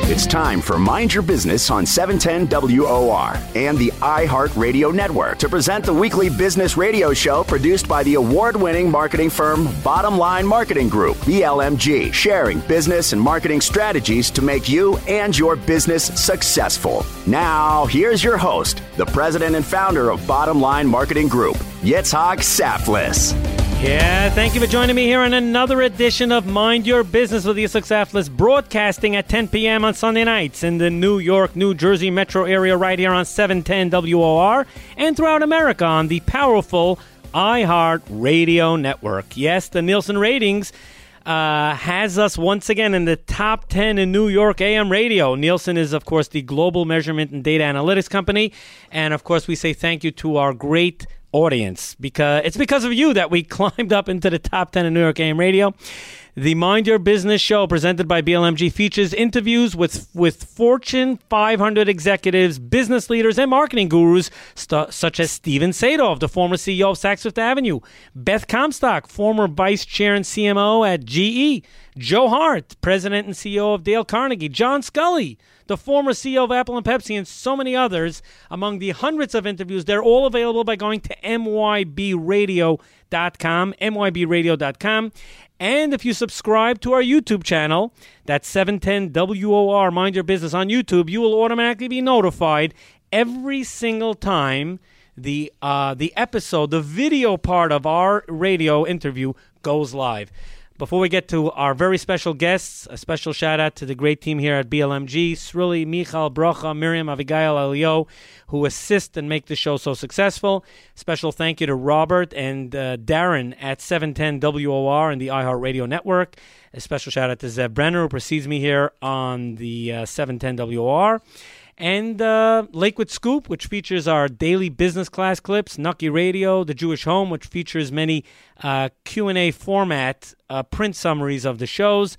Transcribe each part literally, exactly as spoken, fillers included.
It's time for Mind Your Business on seven ten W O R and the iHeartRadio Network to present the weekly business radio show produced by the award-winning marketing firm Bottom Line Marketing Group, B L M G, sharing business and marketing strategies to make you and your business successful. Now, here's your host, the president and founder of Bottom Line Marketing Group, Yitzhak Saflis. Yeah, thank you for joining me here on another edition of Mind Your Business with Yitzhak Saflis, broadcasting at ten p.m. on Sunday nights in the New York, New Jersey metro area right here on seven ten W O R and throughout America on the powerful iHeartRadio Network. Yes, the Nielsen ratings uh, has us once again in the top ten in New York A M radio. Nielsen is, of course, the global measurement and data analytics company. And, of course, we say thank you to our great audience, because it's because of you that we climbed up into the top ten in New York A M radio. The Mind Your Business show presented by B L M G features interviews with with Fortune five hundred executives, business leaders, and marketing gurus st- such as Steven Sadov, the former C E O of Saks Fifth Avenue, Beth Comstock, former vice chair and C M O at G E, Joe Hart, president and C E O of Dale Carnegie, John Scully, the former C E O of Apple and Pepsi, and so many others. Among the hundreds of interviews, they're all available by going to M Y B radio dot com, M Y B radio dot com. And if you subscribe to our YouTube channel, that's seven ten W O R, Mind Your Business on YouTube, you will automatically be notified every single time the uh, the episode, the video part of our radio interview goes live. Before we get to our very special guests, a special shout-out to the great team here at B L M G, Srili, Michal, Brocha, Miriam, Avigail, Elio, who assist and make the show so successful. Special thank you to Robert and uh, Darren at seven ten W O R and the iHeartRadio Network. A special shout-out to Zev Brenner, who precedes me here on the uh, seven ten W O R. And uh, Lakewood Scoop, which features our daily business class clips, Nucky Radio, The Jewish Home, which features many uh, Q and A format uh, print summaries of the shows.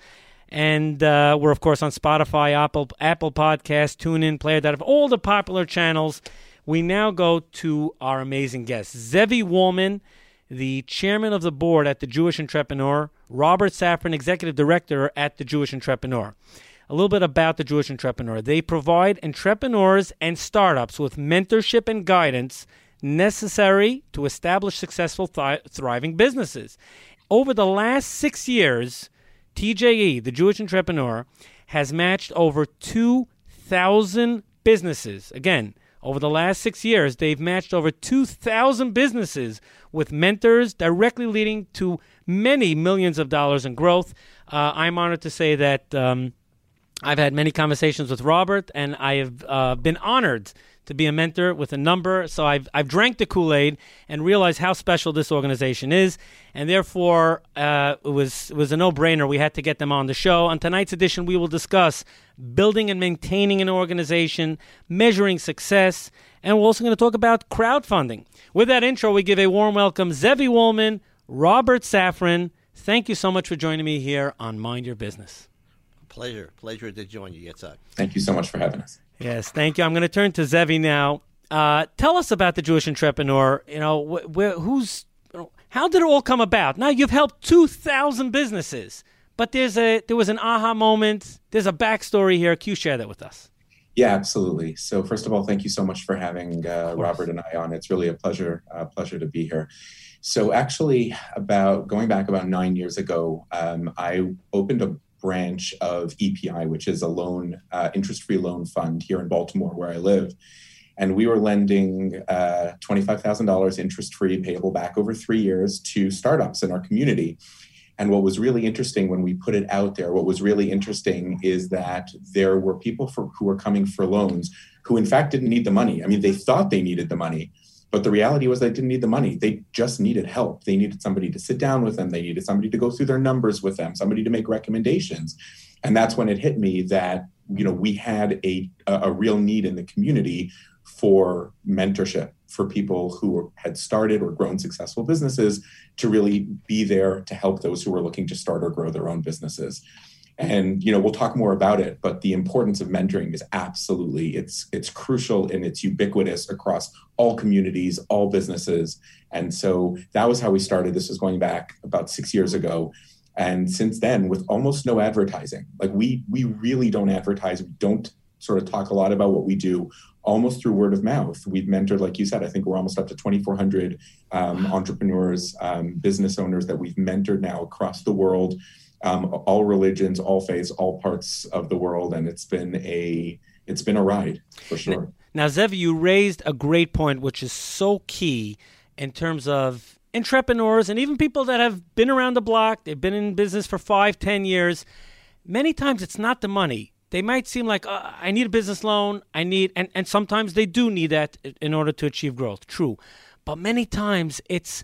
And uh, we're, of course, on Spotify, Apple, Apple Podcasts, TuneIn, Player Dot, all the popular channels. We now go to our amazing guest, Zevi Woolman, the chairman of the board at The Jewish Entrepreneur, Robert Safran, executive director at The Jewish Entrepreneur. A little bit about The Jewish Entrepreneur. They provide entrepreneurs and startups with mentorship and guidance necessary to establish successful, th- thriving businesses. Over the last six years, T J E, The Jewish Entrepreneur, has matched over two thousand businesses. Again, over the last six years, they've matched over two thousand businesses with mentors, directly leading to many millions of dollars in growth. Uh, I'm honored to say that Um, I've had many conversations with Robert, and I have uh, been honored to be a mentor with a number. So I've I've drank the Kool-Aid and realized how special this organization is, and therefore uh, it was it was a no-brainer. We had to get them on the show. On tonight's edition, we will discuss building and maintaining an organization, measuring success, and we're also going to talk about crowdfunding. With that intro, we give a warm welcome, Zevi Woolman, Robert Safran. Thank you so much for joining me here on Mind Your Business. Pleasure. Pleasure to join you, Yitzhak. Thank you so much for having us. Yes, thank you. I'm going to turn to Zevi now. Uh, tell us about The Jewish Entrepreneur. You know, wh- wh- who's, how did it all come about? Now, you've helped two thousand businesses, but there's a there was an aha moment. There's a backstory here. Can you share that with us? Yeah, absolutely. So first of all, thank you so much for having uh, Robert and I on. It's really a pleasure, uh, pleasure to be here. So actually, about going back about nine years ago, um, I opened a branch of E P I, which is a loan, uh, interest-free loan fund here in Baltimore, where I live. And we were lending uh, twenty-five thousand dollars interest-free, payable back over three years to startups in our community. And what was really interesting when we put it out there, what was really interesting is that there were people for, who were coming for loans who in fact didn't need the money. I mean, they thought they needed the money, but the reality was they didn't need the money. They just needed help. They needed somebody to sit down with them. They needed somebody to go through their numbers with them, somebody to make recommendations. And that's when it hit me that, you know, we had a, a real need in the community for mentorship, for people who had started or grown successful businesses to really be there to help those who were looking to start or grow their own businesses. And, you know, we'll talk more about it, but the importance of mentoring is absolutely, it's it's crucial and it's ubiquitous across all communities, all businesses. And so that was how we started. This was going back about six years ago. And since then, with almost no advertising, like we we really don't advertise. We don't sort of talk a lot about what we do, almost through word of mouth. We've mentored, like you said, I think we're almost up to twenty-four hundred um, entrepreneurs, um, business owners that we've mentored now across the world, um, all religions, all faiths, all parts of the world. And it's been a it's been a ride for sure. Now, Zevi, you raised a great point, which is so key in terms of entrepreneurs and even people that have been around the block. They've been in business for five, ten years. Many times it's not the money. They might seem like, uh, I need a business loan. I need, and, and sometimes they do need that in order to achieve growth. True. But many times it's,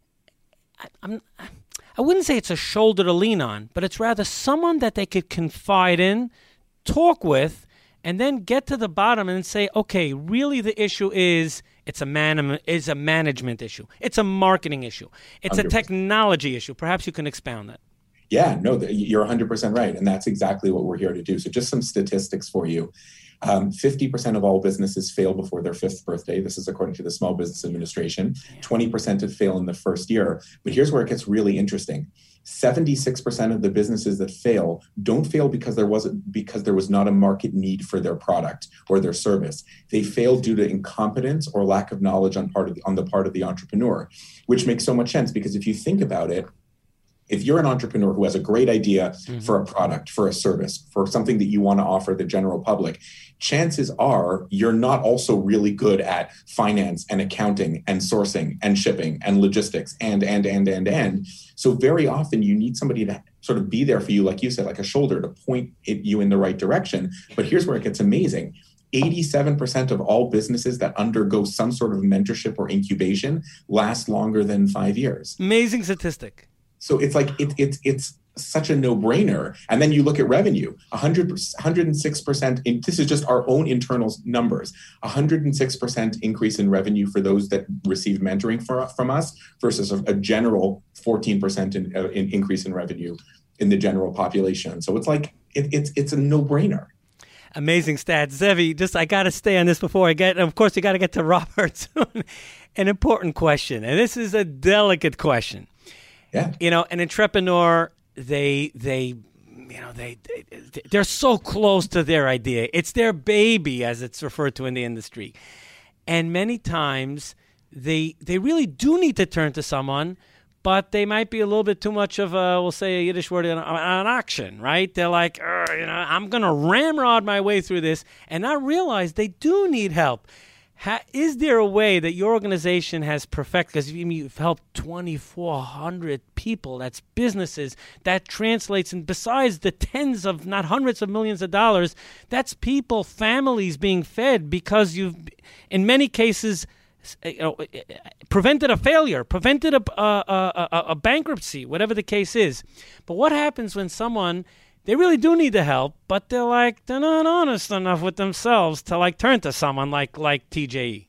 I, I'm, I wouldn't say it's a shoulder to lean on, but it's rather someone that they could confide in, talk with, and then get to the bottom and say, okay, really the issue is it's a man is a management issue. It's a marketing issue. It's one hundred percent a technology issue. Perhaps you can expound that. Yeah, no, you're one hundred percent right. And that's exactly what we're here to do. So just some statistics for you. Um, fifty percent of all businesses fail before their fifth birthday. This is according to the Small Business Administration. twenty percent have failed in the first year. But here's where it gets really interesting. seventy-six percent of the businesses that fail don't fail because there wasn't because there was not a market need for their product or their service. They fail due to incompetence or lack of knowledge on part of the, on the part of the entrepreneur, which makes so much sense because if you think about it, if you're an entrepreneur who has a great idea mm-hmm. for a product, for a service, for something that you want to offer the general public, chances are you're not also really good at finance and accounting and sourcing and shipping and logistics and, and, and, and, and. So very often you need somebody to sort of be there for you, like you said, like a shoulder to point it, you in the right direction. But here's where it gets amazing. eighty-seven percent of all businesses that undergo some sort of mentorship or incubation last longer than five years. Amazing statistic. So it's like, it, it, it's such a no-brainer. And then you look at revenue, one hundred, one hundred six percent, in, this is just our own internal numbers, one hundred six percent increase in revenue for those that receive mentoring for, from us versus a, a general fourteen percent in, uh, in increase in revenue in the general population. So it's like, it, it's it's a no-brainer. Amazing stats. Zevi, just I got to stay on this before I get, of course, you got to get to Robert soon. An important question, and this is a delicate question. Yeah. You know, an entrepreneur, they, they, you know, they, they, they're so close to their idea. It's their baby, as it's referred to in the industry. And many times they, they really do need to turn to someone, but they might be a little bit too much of a, we'll say a Yiddish word, an, an auction, right? They're like, you know, I'm going to ramrod my way through this and not realize they do need help. Ha, is there a way that your organization has perfected, because you've helped twenty-four hundred people, that's businesses, that translates, and besides the tens of, not hundreds of millions of dollars, that's people, families being fed because you've, in many cases, you know, prevented a failure, prevented a, a, a, a bankruptcy, whatever the case is. But what happens when someone, they really do need the help, but they're like, they're not honest enough with themselves to like turn to someone like like T J E?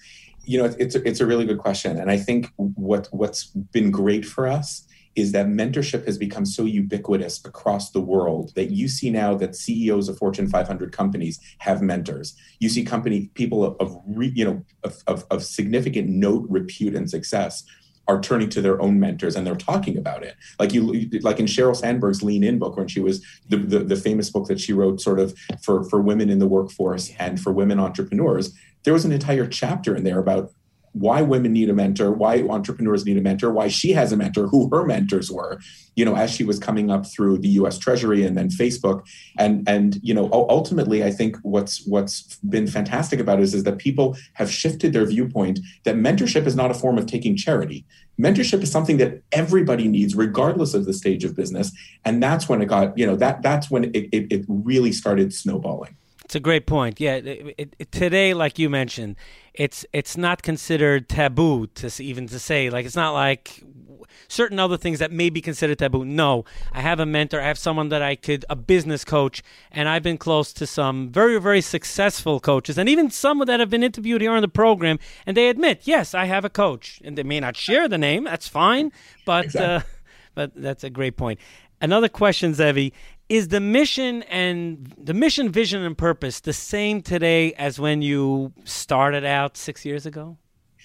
You know, it's a, it's a really good question. And I think what what's been great for us is that mentorship has become so ubiquitous across the world that you see now that C E Os of Fortune five hundred companies have mentors. You see company people of, re, you know, of, of, of significant note, repute, and success are turning to their own mentors and they're talking about it. Like you, like in Sheryl Sandberg's Lean In book, when she was the, the, the famous book that she wrote sort of for, for women in the workforce and for women entrepreneurs, there was an entire chapter in there about why women need a mentor, why entrepreneurs need a mentor, why she has a mentor, who her mentors were, you know, as she was coming up through the U S Treasury and then Facebook. And, and you know, ultimately, I think what's what's been fantastic about it is, is that people have shifted their viewpoint that mentorship is not a form of taking charity. Mentorship is something that everybody needs, regardless of the stage of business. And that's when it got, you know, that that's when it, it, it really started snowballing. It's a great point. Yeah, it, it, it, today, like you mentioned, it's it's not considered taboo to even to say, like, it's not like certain other things that may be considered taboo. No, I have a mentor. I have someone that I could, a business coach, and I've been close to some very, very successful coaches, and even some that have been interviewed here on the program, and they admit, yes, I have a coach, and they may not share the name. That's fine, but exactly. uh, but that's a great point. Another question, Zevi. Is the mission and the mission, vision, and purpose the same today as when you started out six years ago?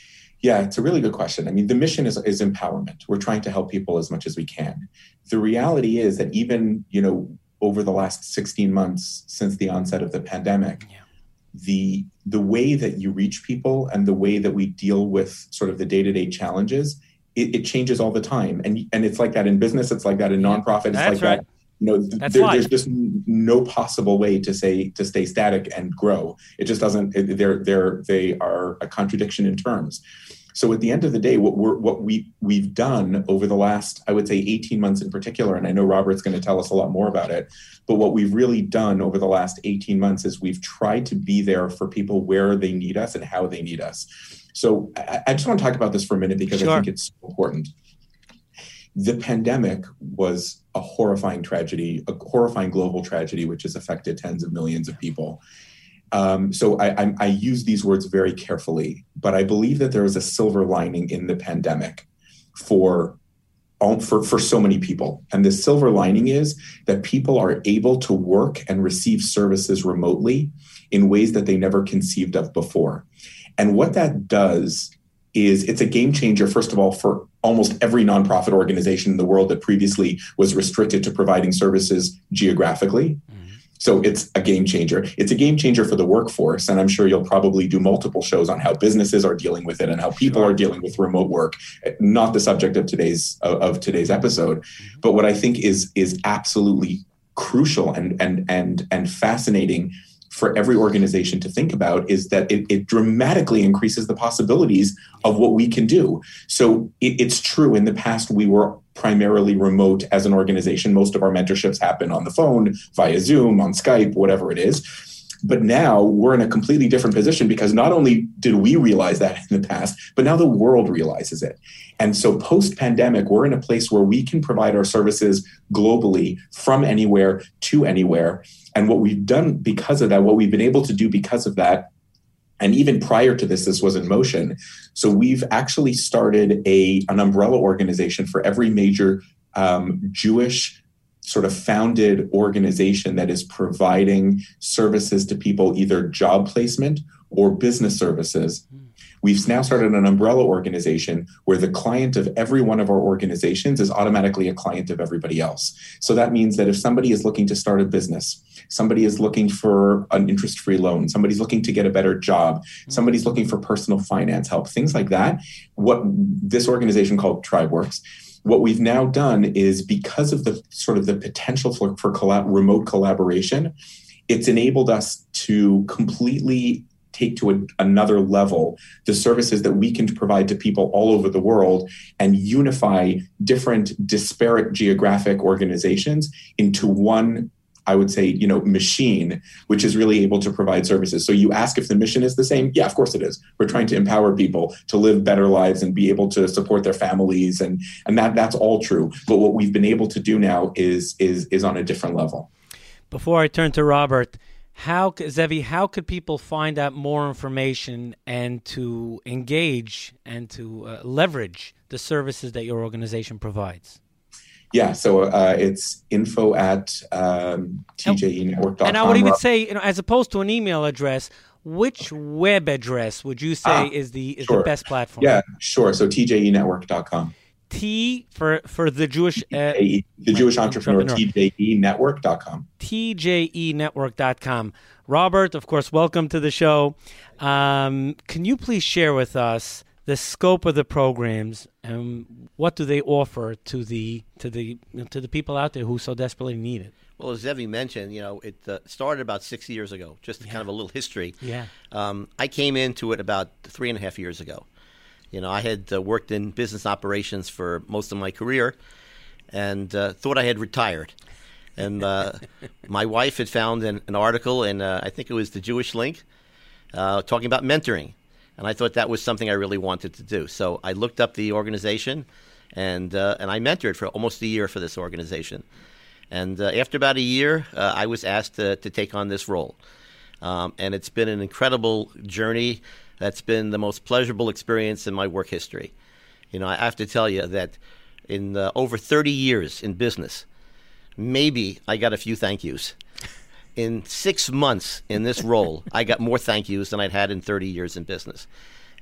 Yeah, it's a really good question. I mean, the mission is, is empowerment. We're trying to help people as much as we can. The reality is that even, you know, over the last sixteen months since the onset of the pandemic, yeah. the the way that you reach people and the way that we deal with sort of the day-to-day challenges, it, it changes all the time. And and it's like that in business. It's like that in nonprofit. It's That's like right. that. You know, there, there's just no possible way to say to stay static and grow. It just doesn't. It, they're they're they are a contradiction in terms. So at the end of the day, what we're what we we've done over the last, I would say, eighteen months in particular, and I know Robert's going to tell us a lot more about it, but what we've really done over the last eighteen months is we've tried to be there for people where they need us and how they need us. So I, I just want to talk about this for a minute because sure. I think it's so important. The pandemic was a horrifying tragedy, a horrifying global tragedy, which has affected tens of millions of people. Um, so I, I, I use these words very carefully, but I believe that there is a silver lining in the pandemic for, all, for, for so many people. And the silver lining is that people are able to work and receive services remotely in ways that they never conceived of before. And what that does is it's a game changer, first of all, for almost every nonprofit organization in the world that previously was restricted to providing services geographically. Mm-hmm. So it's a game changer. It's a game changer for the workforce. And I'm sure you'll probably do multiple shows on how businesses are dealing with it and how people sure. are dealing with remote work. Not the subject of today's of, of today's episode. Mm-hmm. But what I think is is absolutely crucial and and and and fascinating for every organization to think about is that it, it dramatically increases the possibilities of what we can do. So it, it's true, in the past, we were primarily remote as an organization. Most of our mentorships happen on the phone, via Zoom, on Skype, whatever it is. But now we're in a completely different position because not only did we realize that in the past, but now the world realizes it. And so post-pandemic, we're in a place where we can provide our services globally from anywhere to anywhere. And what we've done because of that, what we've been able to do because of that, and even prior to this, this was in motion. So we've actually started a an umbrella organization for every major um, Jewish sort of founded organization that is providing services to people, either job placement or business services. We've now started an umbrella organization where the client of every one of our organizations is automatically a client of everybody else. So that means that if somebody is looking to start a business, somebody is looking for an interest-free loan, somebody's looking to get a better job, somebody's looking for personal finance help, things like that, what this organization called TribeWorks, what we've now done is, because of the sort of the potential for, for collab- remote collaboration, it's enabled us to completely take to a, another level the services that we can provide to people all over the world and unify different disparate geographic organizations into one, I would say, you know, machine, which is really able to provide services. So you ask if the mission is the same? Yeah, of course it is. We're trying to empower people to live better lives and be able to support their families, and and that that's all true. But what we've been able to do now is is is on a different level. Before I turn to Robert, how, Zevi, how could people find out more information and to engage and to uh, leverage the services that your organization provides? Yeah, so uh, it's info at um, T J E network dot com. And I would even say, you know, as opposed to an email address, which web address would you say ah, is the is sure. the best platform? Yeah, sure. So T J E network dot com. T for for the Jewish uh, the Jewish entrepreneur, entrepreneur. T J E network dot com. T J E network dot com. Robert, of course, welcome to the show. Um, can you please share with us the scope of the programs and what do they offer to the to the to the people out there who so desperately need it? Well, as Zevi mentioned, you know, it uh, started about six years ago. Just yeah. kind of a little history. Yeah. Um, I came into it about three and a half years ago. You know, I had uh, worked in business operations for most of my career and uh, thought I had retired. And uh, my wife had found an, an article in, uh, I think it was the Jewish Link, uh, talking about mentoring. And I thought that was something I really wanted to do. So I looked up the organization, and uh, and I mentored for almost a year for this organization. And uh, after about a year, uh, I was asked to, to take on this role. Um, and it's been an incredible journey. That's been the most pleasurable experience in my work history. You know, I have to tell you that in uh, over thirty years in business, maybe I got a few thank yous. In six months in this role, I got more thank yous than I'd had in thirty years in business.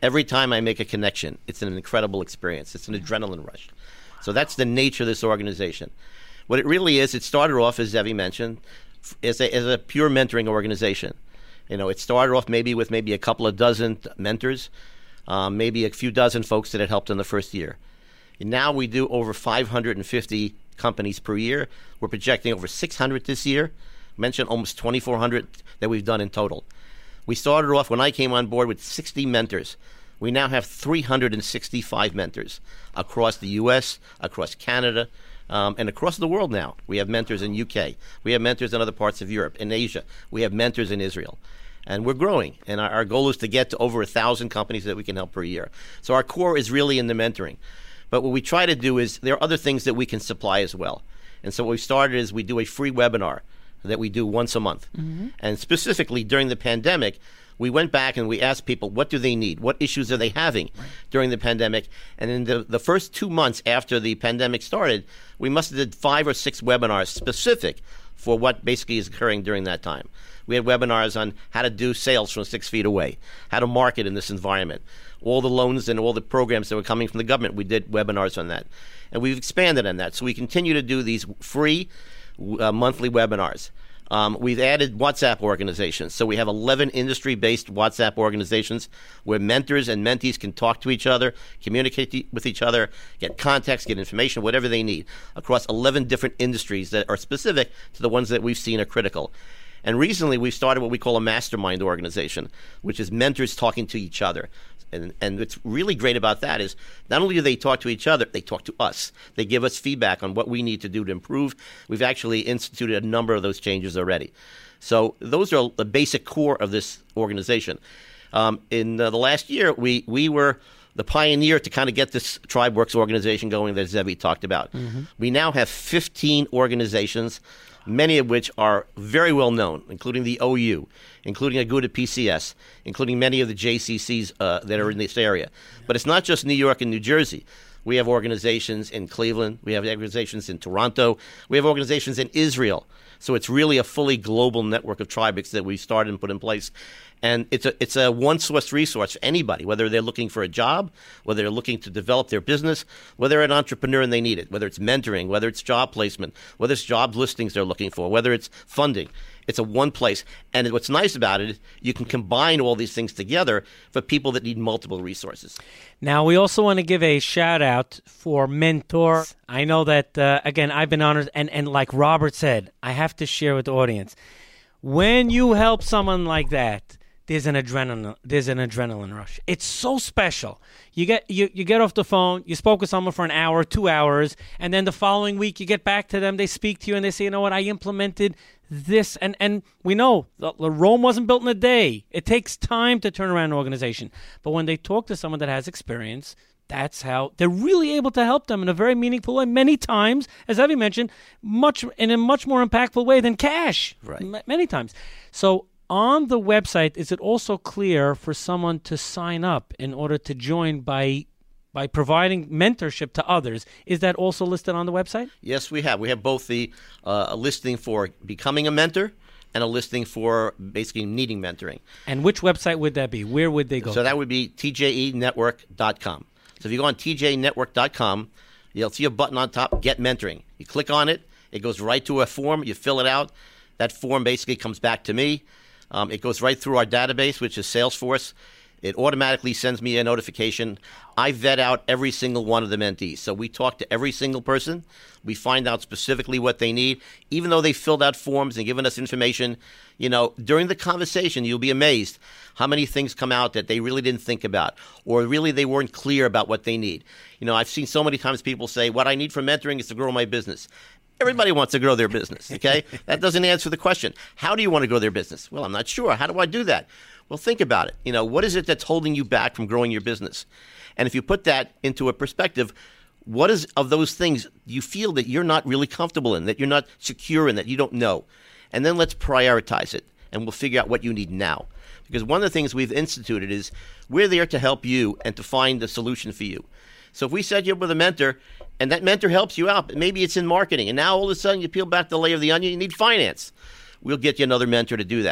Every time I make a connection, it's an incredible experience. It's an adrenaline rush. So that's the nature of this organization. What it really is, it started off, as Zevi mentioned, as a, as a pure mentoring organization. You know, it started off maybe with maybe a couple of dozen mentors, um, maybe a few dozen folks that had helped in the first year. And now we do over five hundred fifty companies per year. We're projecting over six hundred this year. I mentioned almost twenty-four hundred that we've done in total. We started off, when I came on board, with sixty mentors. We now have three hundred sixty-five mentors across the U S, across Canada, um, and across the world now. We have mentors in U K. We have mentors in other parts of Europe, in Asia. We have mentors in Israel. And we're growing. And our, our goal is to get to over one thousand companies that we can help per year. So our core is really in the mentoring. But what we try to do is, there are other things that we can supply as well. And so what we started is we do a free webinar that we do once a month. Mm-hmm. And specifically during the pandemic, we went back and we asked people, what do they need? What issues are they having right. during the pandemic? And in the, the first two months after the pandemic started, we must have did five or six webinars specific for what basically is occurring during that time. We had webinars on how to do sales from six feet away, how to market in this environment, all the loans and all the programs that were coming from the government. We did webinars on that. And we've expanded on that. So we continue to do these free uh, monthly webinars. Um, we've added WhatsApp organizations. So we have eleven industry-based WhatsApp organizations where mentors and mentees can talk to each other, communicate with each other, get context, get information, whatever they need, across eleven different industries that are specific to the ones that we've seen are critical. And recently we've started what we call a mastermind organization, which is mentors talking to each other. And, and what's really great about that is not only do they talk to each other, they talk to us. They give us feedback on what we need to do to improve. We've actually instituted a number of those changes already. So those are the basic core of this organization. Um, in uh, the last year, we, we were the pioneer to kind of get this TribeWorks organization going that Zevi talked about. Mm-hmm. We now have fifteen organizations, many of which are very well known, including the O U, including Aguda P C S, including many of the J C Cs uh, that are in this area. But it's not just New York and New Jersey. We have organizations in Cleveland. We have organizations in Toronto. We have organizations in Israel. So it's really a fully global network of TribeWorks that we started and put in place. And it's a it's a one-source resource for anybody, whether they're looking for a job, whether they're looking to develop their business, whether they're an entrepreneur and they need it, whether it's mentoring, whether it's job placement, whether it's job listings they're looking for, whether it's funding. It's a one place. And what's nice about it is you can combine all these things together for people that need multiple resources. Now, we also want to give a shout out for mentors. I know that, uh, again, I've been honored. And, and like Robert said, I have to share with the audience. When you help someone like that, there's an adrenaline there's an adrenaline rush. It's so special. You get you, you get off the phone, you spoke with someone for an hour, two hours, and then the following week you get back to them, they speak to you and they say, you know what, I implemented this. And, and we know the, the Rome wasn't built in a day. It takes time to turn around an organization. But when they talk to someone that has experience, that's how they're really able to help them in a very meaningful way. Many times, as Avi mentioned, much in a much more impactful way than cash. Right. M- many times. So on the website, is it also clear for someone to sign up in order to join by by providing mentorship to others? Is that also listed on the website? Yes, we have. We have both the uh, a listing for becoming a mentor and a listing for basically needing mentoring. And which website would that be? Where would they go? So that would be T J E network dot com. So if you go on T J network dot com, you'll see a button on top, Get Mentoring. You click on it. It goes right to a form. You fill it out. That form basically comes back to me. Um, it goes right through our database, which is Salesforce. It automatically sends me a notification. I vet out every single one of the mentees. So we talk to every single person. We find out specifically what they need. Even though they filled out forms and given us information, you know, during the conversation, you'll be amazed how many things come out that they really didn't think about, or really they weren't clear about what they need. You know, I've seen so many times people say, what I need for mentoring is to grow my business. Everybody wants to grow their business, okay? That doesn't answer the question. How do you want to grow their business? Well, I'm not sure. How do I do that? Well, think about it. You know, what is it that's holding you back from growing your business? And if you put that into a perspective, what is of those things you feel that you're not really comfortable in, that you're not secure in, that you don't know? And then let's prioritize it, and we'll figure out what you need now. Because one of the things we've instituted is we're there to help you and to find the solution for you. So if we set you up with a mentor, and that mentor helps you out, maybe it's in marketing, and now all of a sudden you peel back the layer of the onion, you need finance. We'll get you another mentor to do that.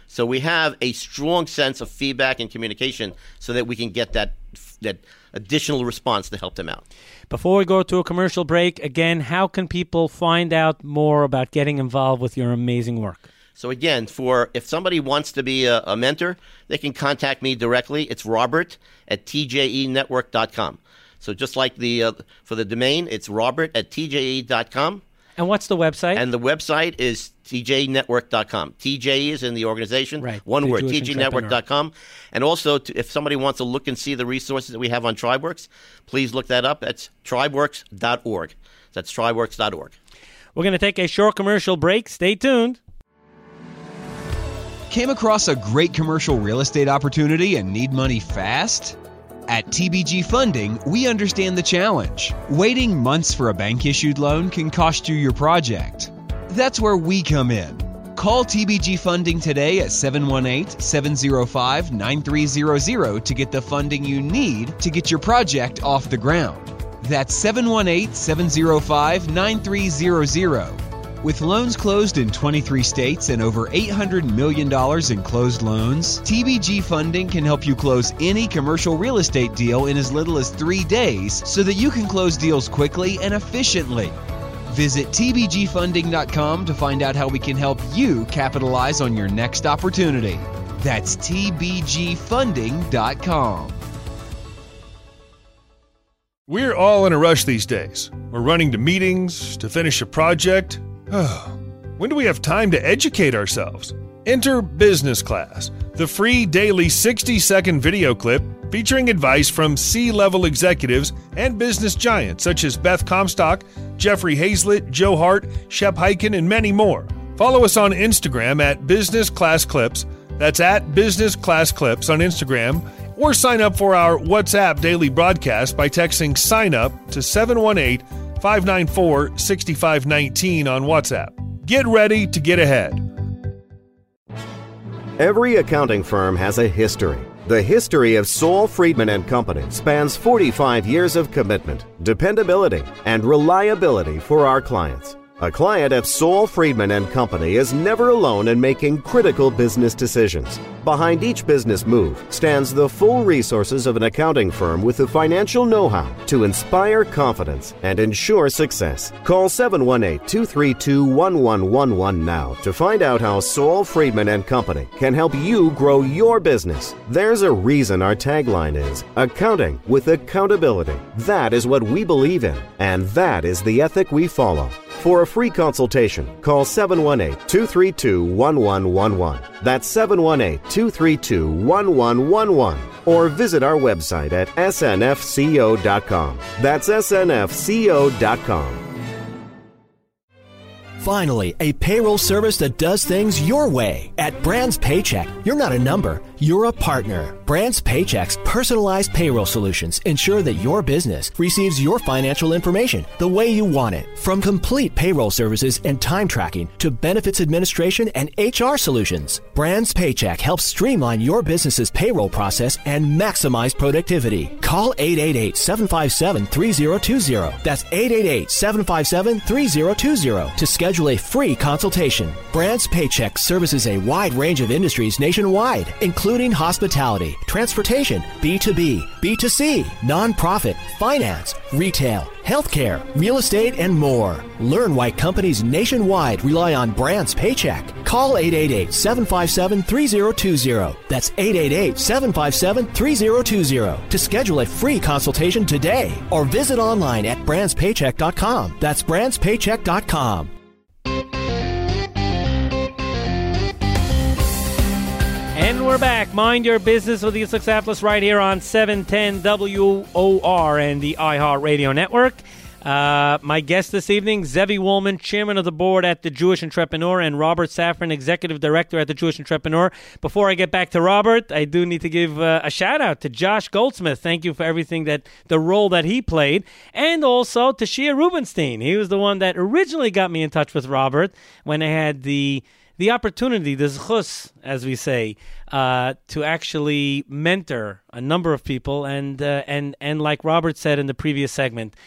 So we have a strong sense of feedback and communication so that we can get that that additional response to help them out. Before we go to a commercial break, again, how can people find out more about getting involved with your amazing work? So again, for if somebody wants to be a, a mentor, they can contact me directly. It's Robert at T J E network dot com. So just like the uh, for the domain, it's Robert at T J E dot com. And what's the website? And the website is T J network dot com. T J is in the organization. Right. One The word, Jewish T J network dot com. And also, to, if somebody wants to look and see the resources that we have on TribeWorks, please look that up. It's tribeworks dot org. That's tribeworks dot org. We're going to take a short commercial break. Stay tuned. Came across a great commercial real estate opportunity and need money fast? At T B G Funding, we understand the challenge. Waiting months for a bank-issued loan can cost you your project. That's where we come in. Call T B G Funding today at seven one eight, seven zero five, nine three zero zero to get the funding you need to get your project off the ground. That's seven one eight, seven zero five, nine three zero zero. With loans closed in twenty-three states and over eight hundred million dollars in closed loans, T B G Funding can help you close any commercial real estate deal in as little as three days so that you can close deals quickly and efficiently. Visit T B G funding dot com to find out how we can help you capitalize on your next opportunity. That's T B G funding dot com. We're all in a rush these days. We're running to meetings, to finish a project. When do we have time to educate ourselves? Enter Business Class, the free daily sixty-second video clip featuring advice from C-level executives and business giants such as Beth Comstock, Jeffrey Hazlett, Joe Hart, Shep Hyken, and many more. Follow us on Instagram at Business Class Clips. That's at Business Class Clips on Instagram. Or sign up for our WhatsApp daily broadcast by texting sign up to seven one eight, five nine four, six five one nine on WhatsApp. Get ready to get ahead. Every accounting firm has a history. The history of Saul Friedman and Company spans forty-five years of commitment, dependability, and reliability for our clients. A client at Saul Friedman and Company is never alone in making critical business decisions. Behind each business move stands the full resources of an accounting firm with the financial know-how to inspire confidence and ensure success. Call seven one eight, two three two, one one one one now to find out how Saul Friedman and Company can help you grow your business. There's a reason our tagline is accounting with accountability. That is what we believe in, and that is the ethic we follow. For a free consultation, call seven one eight, two three two, one one one one. That's seven one eight, two three two, one one one one. Or visit our website at S N F C O dot com. That's S N F C O dot com. Finally, a payroll service that does things your way. At Brands Paycheck, you're not a number, you're a partner. Brands Paycheck's personalized payroll solutions ensure that your business receives your financial information the way you want it. From complete payroll services and time tracking to benefits administration and H R solutions, Brands Paycheck helps streamline your business's payroll process and maximize productivity. Call eight eight eight, seven five seven, three zero two zero. That's eight eight eight, seven five seven, three zero two zero to schedule a free consultation. Brands Paycheck services a wide range of industries nationwide, including hospitality, transportation, B two B, B two C, nonprofit, finance, retail, healthcare, real estate, and more. Learn why companies nationwide rely on Brands Paycheck. Call eight eight eight, seven five seven, three zero two zero. That's eight eight eight, seven five seven, three zero two zero to schedule a free consultation today, or visit online at brands paycheck dot com. That's brands paycheck dot com. And we're back. Mind Your Business with Yitzhak Saflis right here on seven ten W O R and the iHeart Radio Network. Uh, my guest this evening, Zevi Woolman, Chairman of the Board at The Jewish Entrepreneur, and Robert Safran, Executive Director at The Jewish Entrepreneur. Before I get back to Robert, I do need to give uh, a shout-out to Josh Goldsmith. Thank you for everything, that the role that he played. And also to Shia Rubenstein. He was the one that originally got me in touch with Robert when I had the... the opportunity, the zchus, as we say, uh, to actually mentor a number of people. And, uh, and, and like Robert said in the previous segment,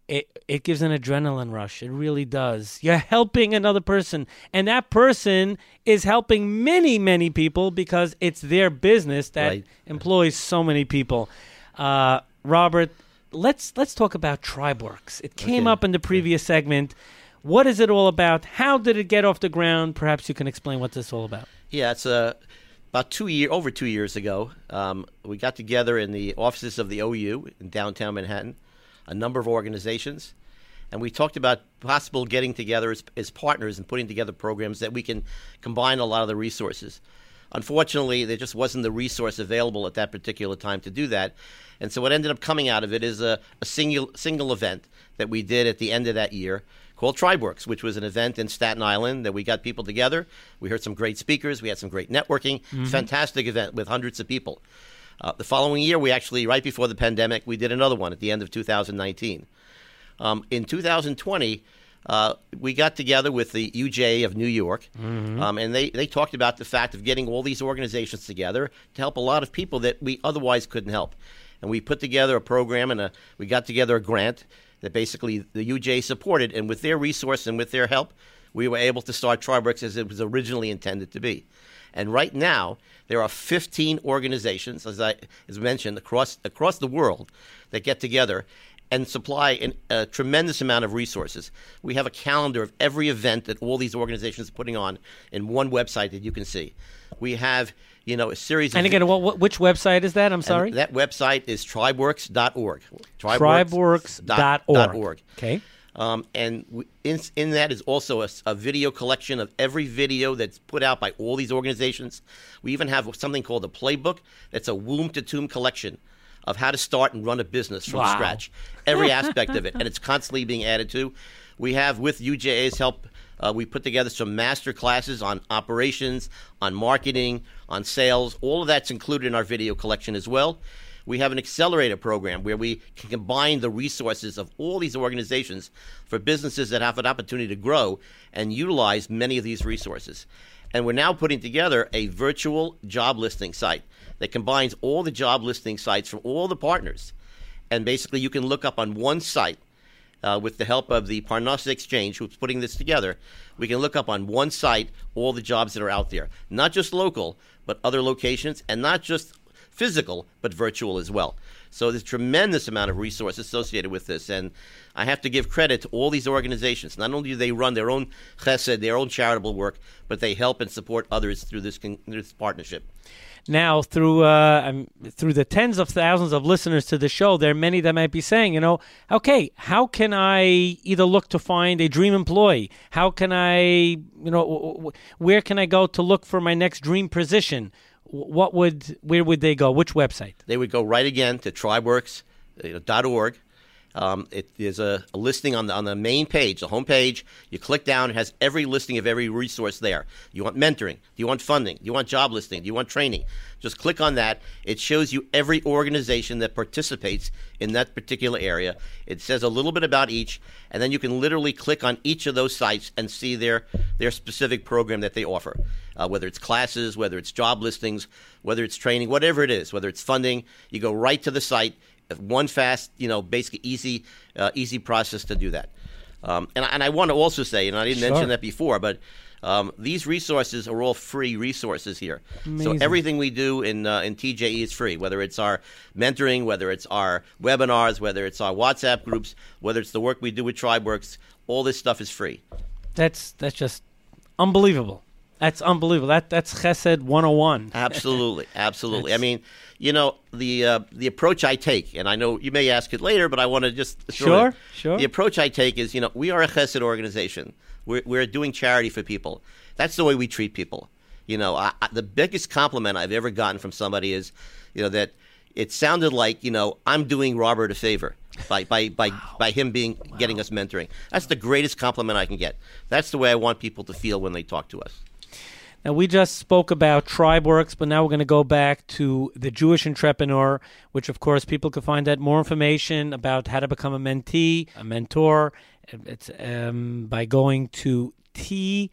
it, it gives an adrenaline rush. It really does. You're helping another person, and that person is helping many, many people because it's their business that Right. employs so many people. Uh, Robert, let's let's talk about TribeWorks. It came Okay. up in the previous segment. What is it all about? How did it get off the ground? Perhaps you can explain what this is all about. Yeah, it's uh, about two year over two years ago. Um, we got together in the offices of the O U in downtown Manhattan, a number of organizations, and we talked about possible getting together as, as partners and putting together programs that we can combine a lot of the resources. Unfortunately, there just wasn't the resource available at that particular time to do that. And so what ended up coming out of it is a, a single, single event that we did at the end of that year called TribeWorks, which was an event in Staten Island that we got people together. We heard some great speakers. We had some great networking. Mm-hmm. Fantastic event with hundreds of people. Uh, the following year, we actually, right before the pandemic, we did another one at the end of two thousand nineteen. Um, in two thousand twenty, uh, we got together with the U J A of New York, Mm-hmm. um, and they, they talked about the fact of getting all these organizations together to help a lot of people that we otherwise couldn't help. And we put together a program, and a, we got together a grant that basically the U J A supported, and with their resource and with their help, we were able to start TribeWorks as it was originally intended to be. And right now, there are fifteen organizations, as I as mentioned, across across the world that get together and supply an, a tremendous amount of resources. We have a calendar of every event that all these organizations are putting on in one website that you can see. We have, you know, a series of... And again, what, what, which website is that? I'm and sorry? that website is tribeworks dot org. tribeworks dot org. org. Okay. Um, and we, in, in that is also a, a video collection of every video that's put out by all these organizations. We even have something called a playbook. That's a womb to tomb collection of how to start and run a business from Wow. scratch. Every aspect of it. And it's constantly being added to. We have, with U J A's help, uh, we put together some master classes on operations, on marketing, on sales. All of that's included in our video collection as well. We have an accelerator program where we can combine the resources of all these organizations for businesses that have an opportunity to grow and utilize many of these resources. And we're now putting together a virtual job listing site that combines all the job listing sites from all the partners. And basically you can look up on one site uh, with the help of the Parnassa Exchange, who's putting this together. We can look up on one site all the jobs that are out there, not just local, but other locations, and not just physical, but virtual as well. So there's a tremendous amount of resource associated with this. And I have to give credit to all these organizations. Not only do they run their own chesed, their own charitable work, but they help and support others through this, con- this partnership. Now, through uh, um, through the tens of thousands of listeners to the show, there are many that might be saying, you know, okay, how can I either look to find a dream employee? How can I, you know, w- w- where can I go to look for my next dream position? What would, where would they go? Which website? They would go right again to tribeworks dot org. Um, it, there's a, a listing on the on the main page, the home page. You click down, it has every listing of every resource there. You want mentoring? Do you want funding? Do you want job listing? Do you want training? Just click on that. It shows you every organization that participates in that particular area. It says a little bit about each, and then you can literally click on each of those sites and see their their specific program that they offer, uh, whether it's classes, whether it's job listings, whether it's training, whatever it is, whether it's funding. You go right to the site. One fast, you know, basically easy, uh, easy process to do that. Um, and, and I want to also say, and I didn't Sure. mention that before, but um, these resources are all free resources here. Amazing. So everything we do in uh, in T J E is free, whether it's our mentoring, whether it's our webinars, whether it's our WhatsApp groups, whether it's the work we do with TribeWorks. All this stuff is free. That's that's just unbelievable. That's unbelievable. That that's Chesed one oh one. Absolutely, absolutely. I mean, you know, the uh, the approach I take, and I know you may ask it later, but I want to just sort Sure, of- sure. The approach I take is, you know, we are a chesed organization. We're we're doing charity for people. That's the way we treat people. You know, I, I, the biggest compliment I've ever gotten from somebody is, you know, that it sounded like, you know, I'm doing Robert a favor by by by, wow. by him being wow. getting us mentoring. That's the greatest compliment I can get. That's the way I want people to feel when they talk to us. Now, we just spoke about TribeWorks, but now we're going to go back to the Jewish Entrepreneur, which, of course, people can find out more information about how to become a mentee, a mentor. It's um, by going to T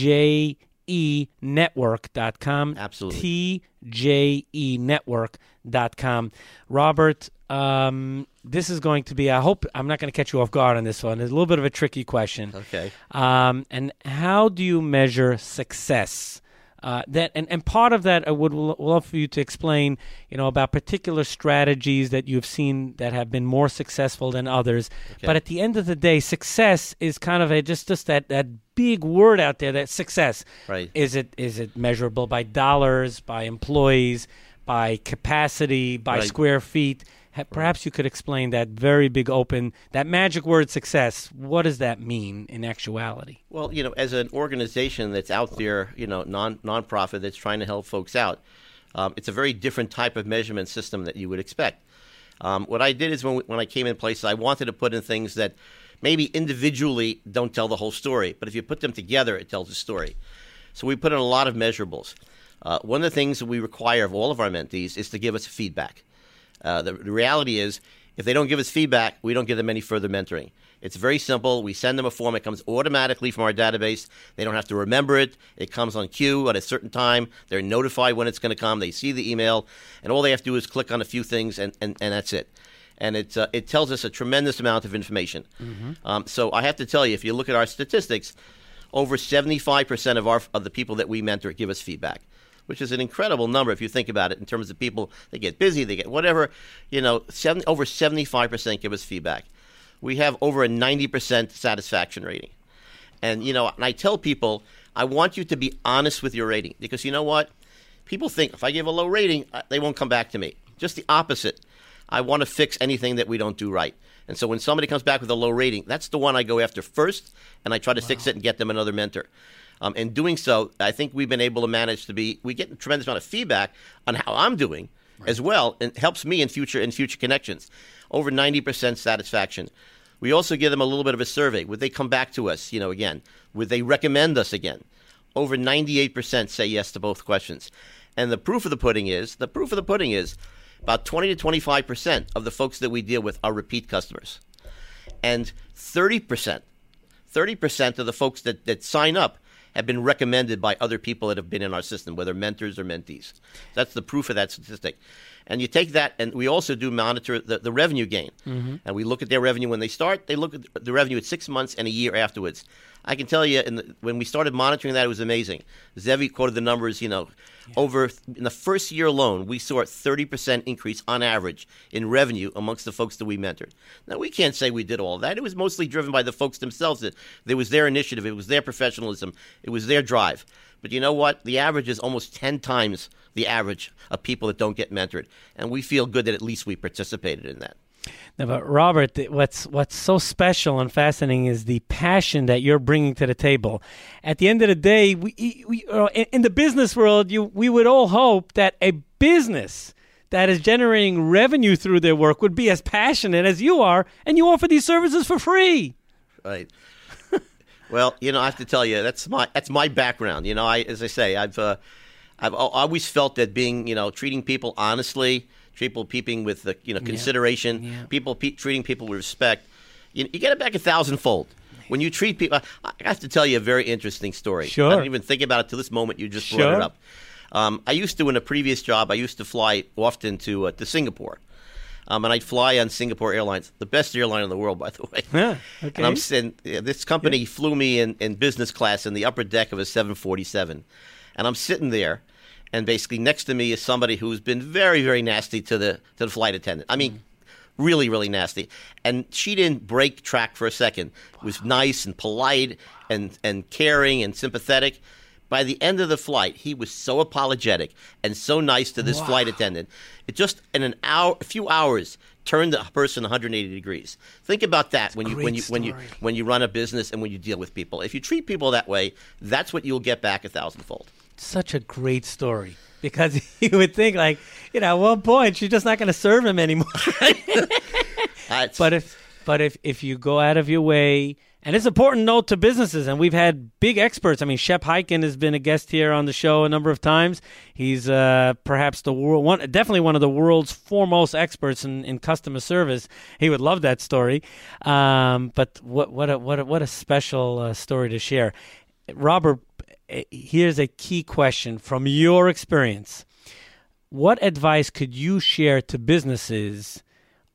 J E network dot com. Absolutely. T J E network dot com. Robert, um, this is going to be, I hope I'm not going to catch you off guard on this one. It's a little bit of a tricky question. Okay. Um, and how do you measure success? Uh, that and, and part of that I would l- love for you to explain, you know, about particular strategies that you've seen that have been more successful than others. Okay. But at the end of the day, success is kind of a just just that, that big word out there. That success, Right. Is it is it measurable by dollars, by employees, by capacity, by Right. square feet? Ha- Perhaps you could explain that very big open, that magic word success. What does that mean in actuality? Well, you know, as an organization that's out there, you know, non nonprofit that's trying to help folks out, um, it's a very different type of measurement system that you would expect. Um, what I did is when we, when I came in places, I wanted to put in things that maybe individually don't tell the whole story, but if you put them together, it tells a story. So we put in a lot of measurables. Uh, one of the things that we require of all of our mentees is to give us feedback. Uh, the, the reality is, if they don't give us feedback, we don't give them any further mentoring. It's very simple. We send them a form. It comes automatically from our database. They don't have to remember it. It comes on cue at a certain time. They're notified when it's going to come. They see the email, and all they have to do is click on a few things, and, and, and that's it. And it, uh, it tells us a tremendous amount of information. Mm-hmm. Um, so I have to tell you, if you look at our statistics, over seventy-five percent of, our, of the people that we mentor give us feedback, which is an incredible number if you think about it in terms of people. They get busy, they get whatever, you know, seven, over seventy-five percent give us feedback. We have over a ninety percent satisfaction rating. And, you know, and I tell people, I want you to be honest with your rating, because you know what? People think if I give a low rating, they won't come back to me. Just the opposite. I want to fix anything that we don't do right. And so when somebody comes back with a low rating, that's the one I go after first, and I try to wow. fix it and get them another mentor. Um, in doing so, I think we've been able to manage to be, we get a tremendous amount of feedback on how I'm doing right. as well, and helps me in future in future connections. Over ninety percent satisfaction. We also give them a little bit of a survey. Would they come back to us, you know, again? Would they recommend us again? Over ninety-eight percent say yes to both questions. And the proof of the pudding is, the proof of the pudding is about twenty to twenty-five percent of the folks that we deal with are repeat customers. And thirty percent, thirty percent of the folks that, that sign up have been recommended by other people that have been in our system, whether mentors or mentees. That's the proof of that statistic. And you take that, and we also do monitor the, the revenue gain. Mm-hmm. And we look at their revenue when they start. They look at the revenue at six months and a year afterwards. I can tell you, in the, when we started monitoring that, it was amazing. Zevi quoted the numbers, you know, yeah. over in the first year alone, we saw a thirty percent increase on average in revenue amongst the folks that we mentored. Now, we can't say we did all that. It was mostly driven by the folks themselves. It, it was their initiative. It was their professionalism. It was their drive. But you know what? The average is almost ten times the average of people that don't get mentored. And we feel good that at least we participated in that. Now, but Robert, what's what's so special and fascinating is the passion that you're bringing to the table. At the end of the day, we, we in the business world, you we would all hope that a business that is generating revenue through their work would be as passionate as you are, and you offer these services for free. Right. Well, you know, I have to tell you, that's my that's my background. You know, I as I say, I've uh, I've always felt that being, you know, treating people honestly, people peeping with the, you know, consideration, yeah. Yeah. people pe- treating people with respect, you, you get it back a thousandfold. When you treat people, I have to tell you a very interesting story. Sure. I didn't even think about it till this moment. You just sure. brought it up. Um, I used to, in a previous job, I used to fly often to uh, to Singapore. Um, and I'd fly on Singapore Airlines, the best airline in the world, by the way. Yeah, okay. And I'm sitting, this company yeah. flew me in, in business class in the upper deck of a seven forty-seven. And I'm sitting there, and basically next to me is somebody who's been very, very nasty to the to the flight attendant. I mean, mm. really, really nasty. And she didn't break track for a second. Wow. It was nice and polite and, and caring and sympathetic. By the end of the flight, he was so apologetic and so nice to this wow. flight attendant. It just in an hour, a few hours, turned the person one hundred eighty degrees. Think about that when you when you when you when you run a business and when you deal with people. If you treat people that way, that's what you'll get back a thousandfold. Such a great story, because you would think, like, you know, at one point she's just not going to serve him anymore. but if but if if you go out of your way. And it's an important note to businesses, and we've had big experts. I mean, Shep Hyken has been a guest here on the show a number of times. He's uh, perhaps the world, one, definitely one of the world's foremost experts in, in customer service. He would love that story. Um, but what what a what a, what a special uh, story to share, Robert. Here's a key question from your experience: what advice could you share to businesses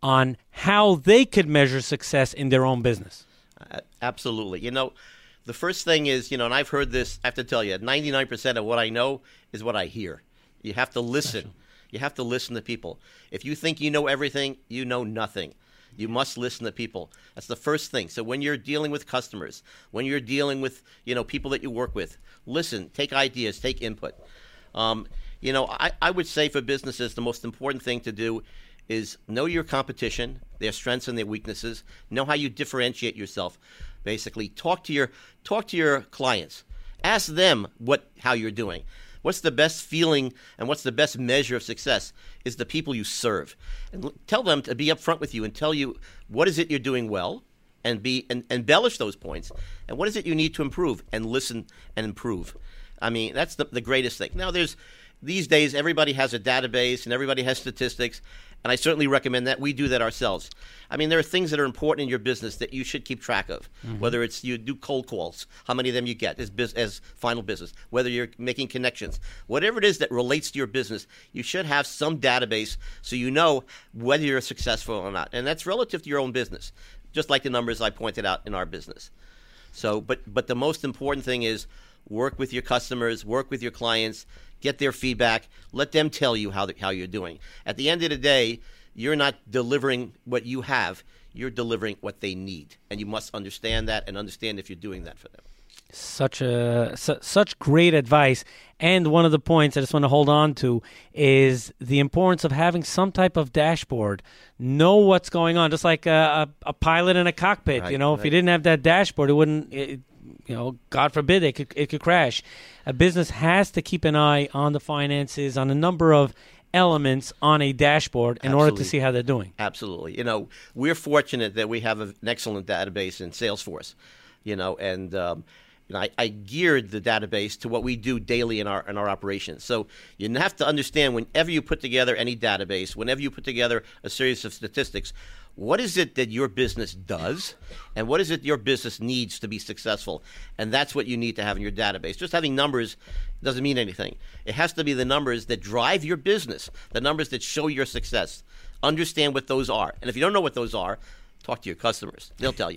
on how they could measure success in their own business? Uh, absolutely. You know, the first thing is, you know, and I've heard this, I have to tell you, ninety-nine percent of what I know is what I hear. You have to listen. Special. You have to listen to people. If you think you know everything, you know nothing. You must listen to people. That's the first thing. So when you're dealing with customers, when you're dealing with, you know, people that you work with, listen, take ideas, take input. Um, you know, I, I would say for businesses, the most important thing to do is know your competition, their strengths and their weaknesses, know how you differentiate yourself. Basically, talk to your talk to your clients. Ask them what how you're doing. What's the best feeling and what's the best measure of success is the people you serve. And tell them to be upfront with you and tell you what is it you're doing well and be and embellish those points. And what is it you need to improve and listen and improve. I mean, that's the, the greatest thing. Now, there's these days, everybody has a database and everybody has statistics, and I certainly recommend that. We do that ourselves. I mean, there are things that are important in your business that you should keep track of, mm-hmm. whether it's you do cold calls, how many of them you get as, biz- as final business, whether you're making connections. Whatever it is that relates to your business, you should have some database so you know whether you're successful or not. And that's relative to your own business, just like the numbers I pointed out in our business. So, but but the most important thing is work with your customers, work with your clients, get their feedback, let them tell you how the, how you're doing. At the end of the day, you're not delivering what you have, you're delivering what they need. And you must understand that and understand if you're doing that for them. Such a su- such great advice. And one of the points I just want to hold on to is the importance of having some type of dashboard. Know what's going on, just like a, a, a pilot in a cockpit. Right, you know, right. If you didn't have that dashboard, it wouldn't, it, you know, God forbid, it could, it could crash. A business has to keep an eye on the finances, on a number of elements on a dashboard in Absolutely. Order to see how they're doing. Absolutely. You know, we're fortunate that we have an excellent database in Salesforce, you know, and um, you know, I, I geared the database to what we do daily in our in our operations. So you have to understand whenever you put together any database, whenever you put together a series of statistics, what is it that your business does and what is it your business needs to be successful? And that's what you need to have in your database. Just having numbers doesn't mean anything. It has to be the numbers that drive your business, the numbers that show your success. Understand what those are. And if you don't know what those are, talk to your customers. They'll tell you.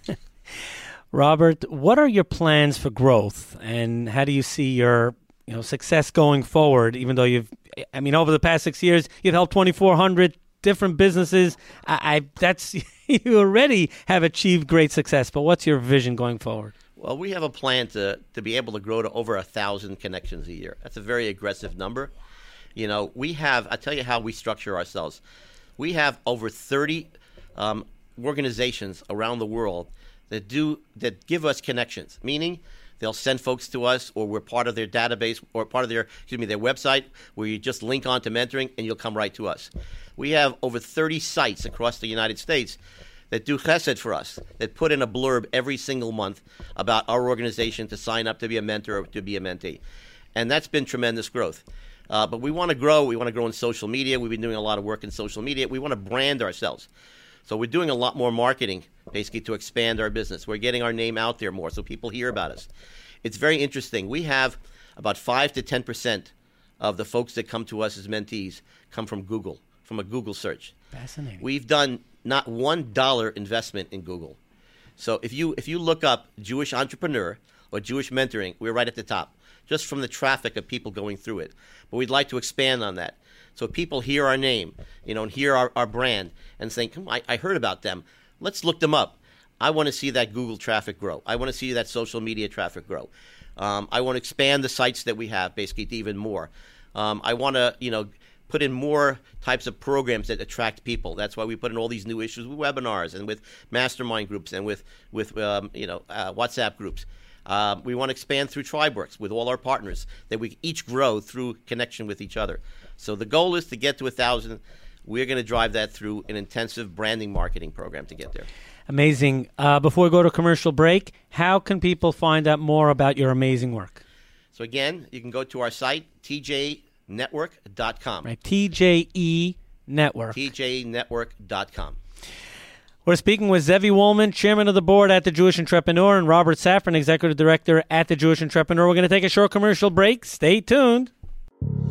Robert, what are your plans for growth, and how do you see your, you know, success going forward? Even though you've, I mean, over the past six years, you've helped twenty-four hundred different businesses. I, I that's you already have achieved great success. But what's your vision going forward? Well, we have a plan to to be able to grow to over a thousand connections a year. That's a very aggressive number. You know, we have. I'll tell you how we structure ourselves. We have over thirty um, organizations around the world that do that give us connections, meaning they'll send folks to us, or we're part of their database, or part of their excuse me their website, where you just link on to mentoring, and you'll come right to us. We have over thirty sites across the United States that do chesed for us, that put in a blurb every single month about our organization to sign up to be a mentor or to be a mentee, and that's been tremendous growth. Uh, but we want to grow. We want to grow in social media. We've been doing a lot of work in social media. We want to brand ourselves. So we're doing a lot more marketing, basically, to expand our business. We're getting our name out there more so people hear about us. It's very interesting. We have about five to ten percent of the folks that come to us as mentees come from Google, from a Google search. Fascinating. We've done not one dollar investment in Google. So if you if you look up Jewish entrepreneur or Jewish mentoring, we're right at the top, just from the traffic of people going through it. But we'd like to expand on that. So people hear our name, you know, and hear our, our brand and think, hmm, I, I heard about them. Let's look them up. I want to see that Google traffic grow. I want to see that social media traffic grow. Um, I want to expand the sites that we have, basically, to even more. Um, I want to, you know, put in more types of programs that attract people. That's why we put in all these new issues with webinars and with mastermind groups and with, with um, you know, uh, WhatsApp groups. Uh, we want to expand through TribeWorks with all our partners, that we each grow through connection with each other. So the goal is to get to a thousand. We're going to drive that through an intensive branding marketing program to get there. Amazing. Uh, before we go to commercial break, how can people find out more about your amazing work? So again, you can go to our site, T J network dot com. Right, T J E Network. T J network dot com. We're speaking with Zevi Woolman, Chairman of the Board at The Jewish Entrepreneur, and Robert Safran, Executive Director at The Jewish Entrepreneur. We're going to take a short commercial break. Stay tuned.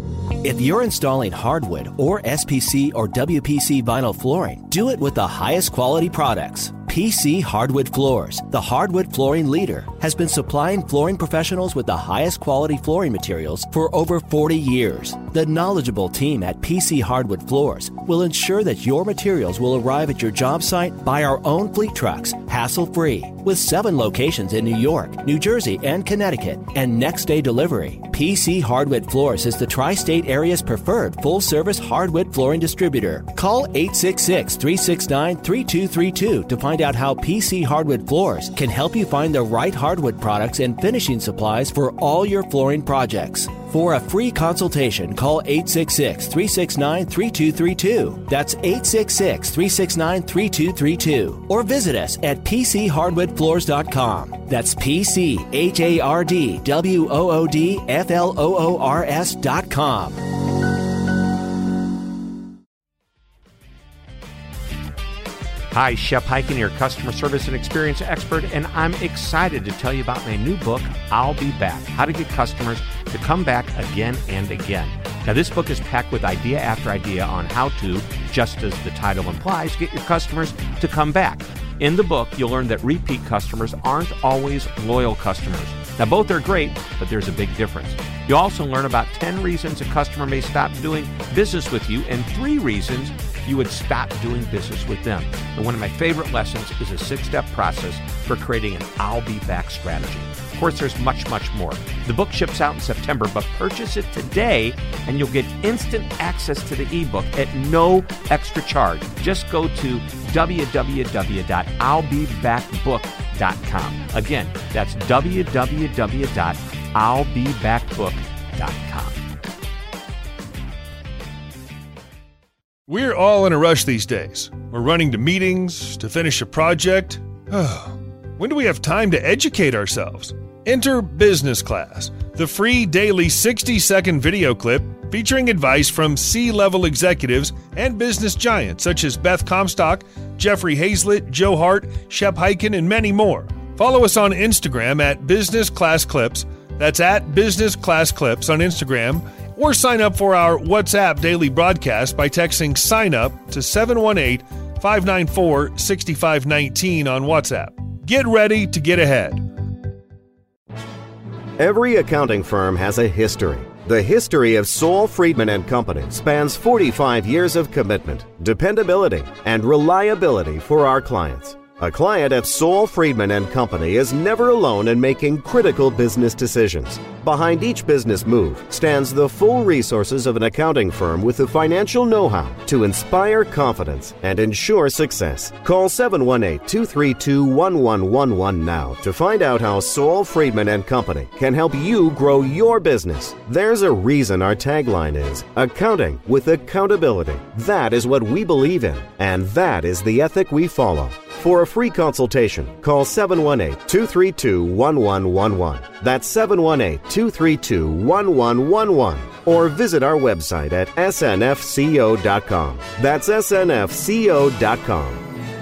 If you're installing hardwood or S P C or W P C vinyl flooring, do it with the highest quality products. P C Hardwood Floors, the hardwood flooring leader, has been supplying flooring professionals with the highest quality flooring materials for over forty years. The knowledgeable team at P C Hardwood Floors will ensure that your materials will arrive at your job site by our own fleet trucks, hassle-free. With seven locations in New York, New Jersey, and Connecticut, and next-day delivery, P C Hardwood Floors is the tri-state area's preferred full-service hardwood flooring distributor. Call eight six six, three six nine, three two three two to find out how P C Hardwood Floors can help you find the right hardwood products and finishing supplies for all your flooring projects. For a free consultation, call eight six six, three six nine, three two three two. That's eight six six, three six nine, three two three two. Or visit us at p c hardwood floors dot com. That's P C H A R D W O O D F L O O R S dot com. Hi, Shep Hyken, your customer service and experience expert, and I'm excited to tell you about my new book, I'll Be Back, How to Get Customers to Come Back Again and Again. Now, this book is packed with idea after idea on how to, just as the title implies, get your customers to come back. In the book, you'll learn that repeat customers aren't always loyal customers. Now, both are great, but there's a big difference. You'll also learn about ten reasons a customer may stop doing business with you and three reasons you would stop doing business with them. And one of my favorite lessons is a six-step process for creating an I'll Be Back strategy. Of course, there's much, much more. The book ships out in September, but purchase it today and you'll get instant access to the ebook at no extra charge. Just go to w w w dot i'll be back book dot com. Again, that's w w w dot i'll be back book dot com. We're all in a rush these days. We're running to meetings, to finish a project. When do we have time to educate ourselves? Enter Business Class, the free daily sixty-second video clip featuring advice from C-level executives and business giants such as Beth Comstock, Jeffrey Hazlett, Joe Hart, Shep Hyken, and many more. Follow us on Instagram at Business Class Clips. That's at Business Class Clips on Instagram. Or sign up for our WhatsApp daily broadcast by texting sign up to seven one eight, five nine four, six five one nine on WhatsApp. Get ready to get ahead. Every accounting firm has a history. The history of Saul Friedman and Company spans forty-five years of commitment, dependability, and reliability for our clients. A client at Saul Friedman and Company is never alone in making critical business decisions. Behind each business move stands the full resources of an accounting firm with the financial know-how to inspire confidence and ensure success. Call seven one eight, two three two, one one one one now to find out how Saul Friedman and Company can help you grow your business. There's a reason our tagline is accounting with accountability. That is what we believe in, and that is the ethic we follow. For a free consultation, call seven one eight, two three two, one one one one. That's seven one eight, two three two, one one one one. Or visit our website at s n f co dot com. That's s n f co dot com.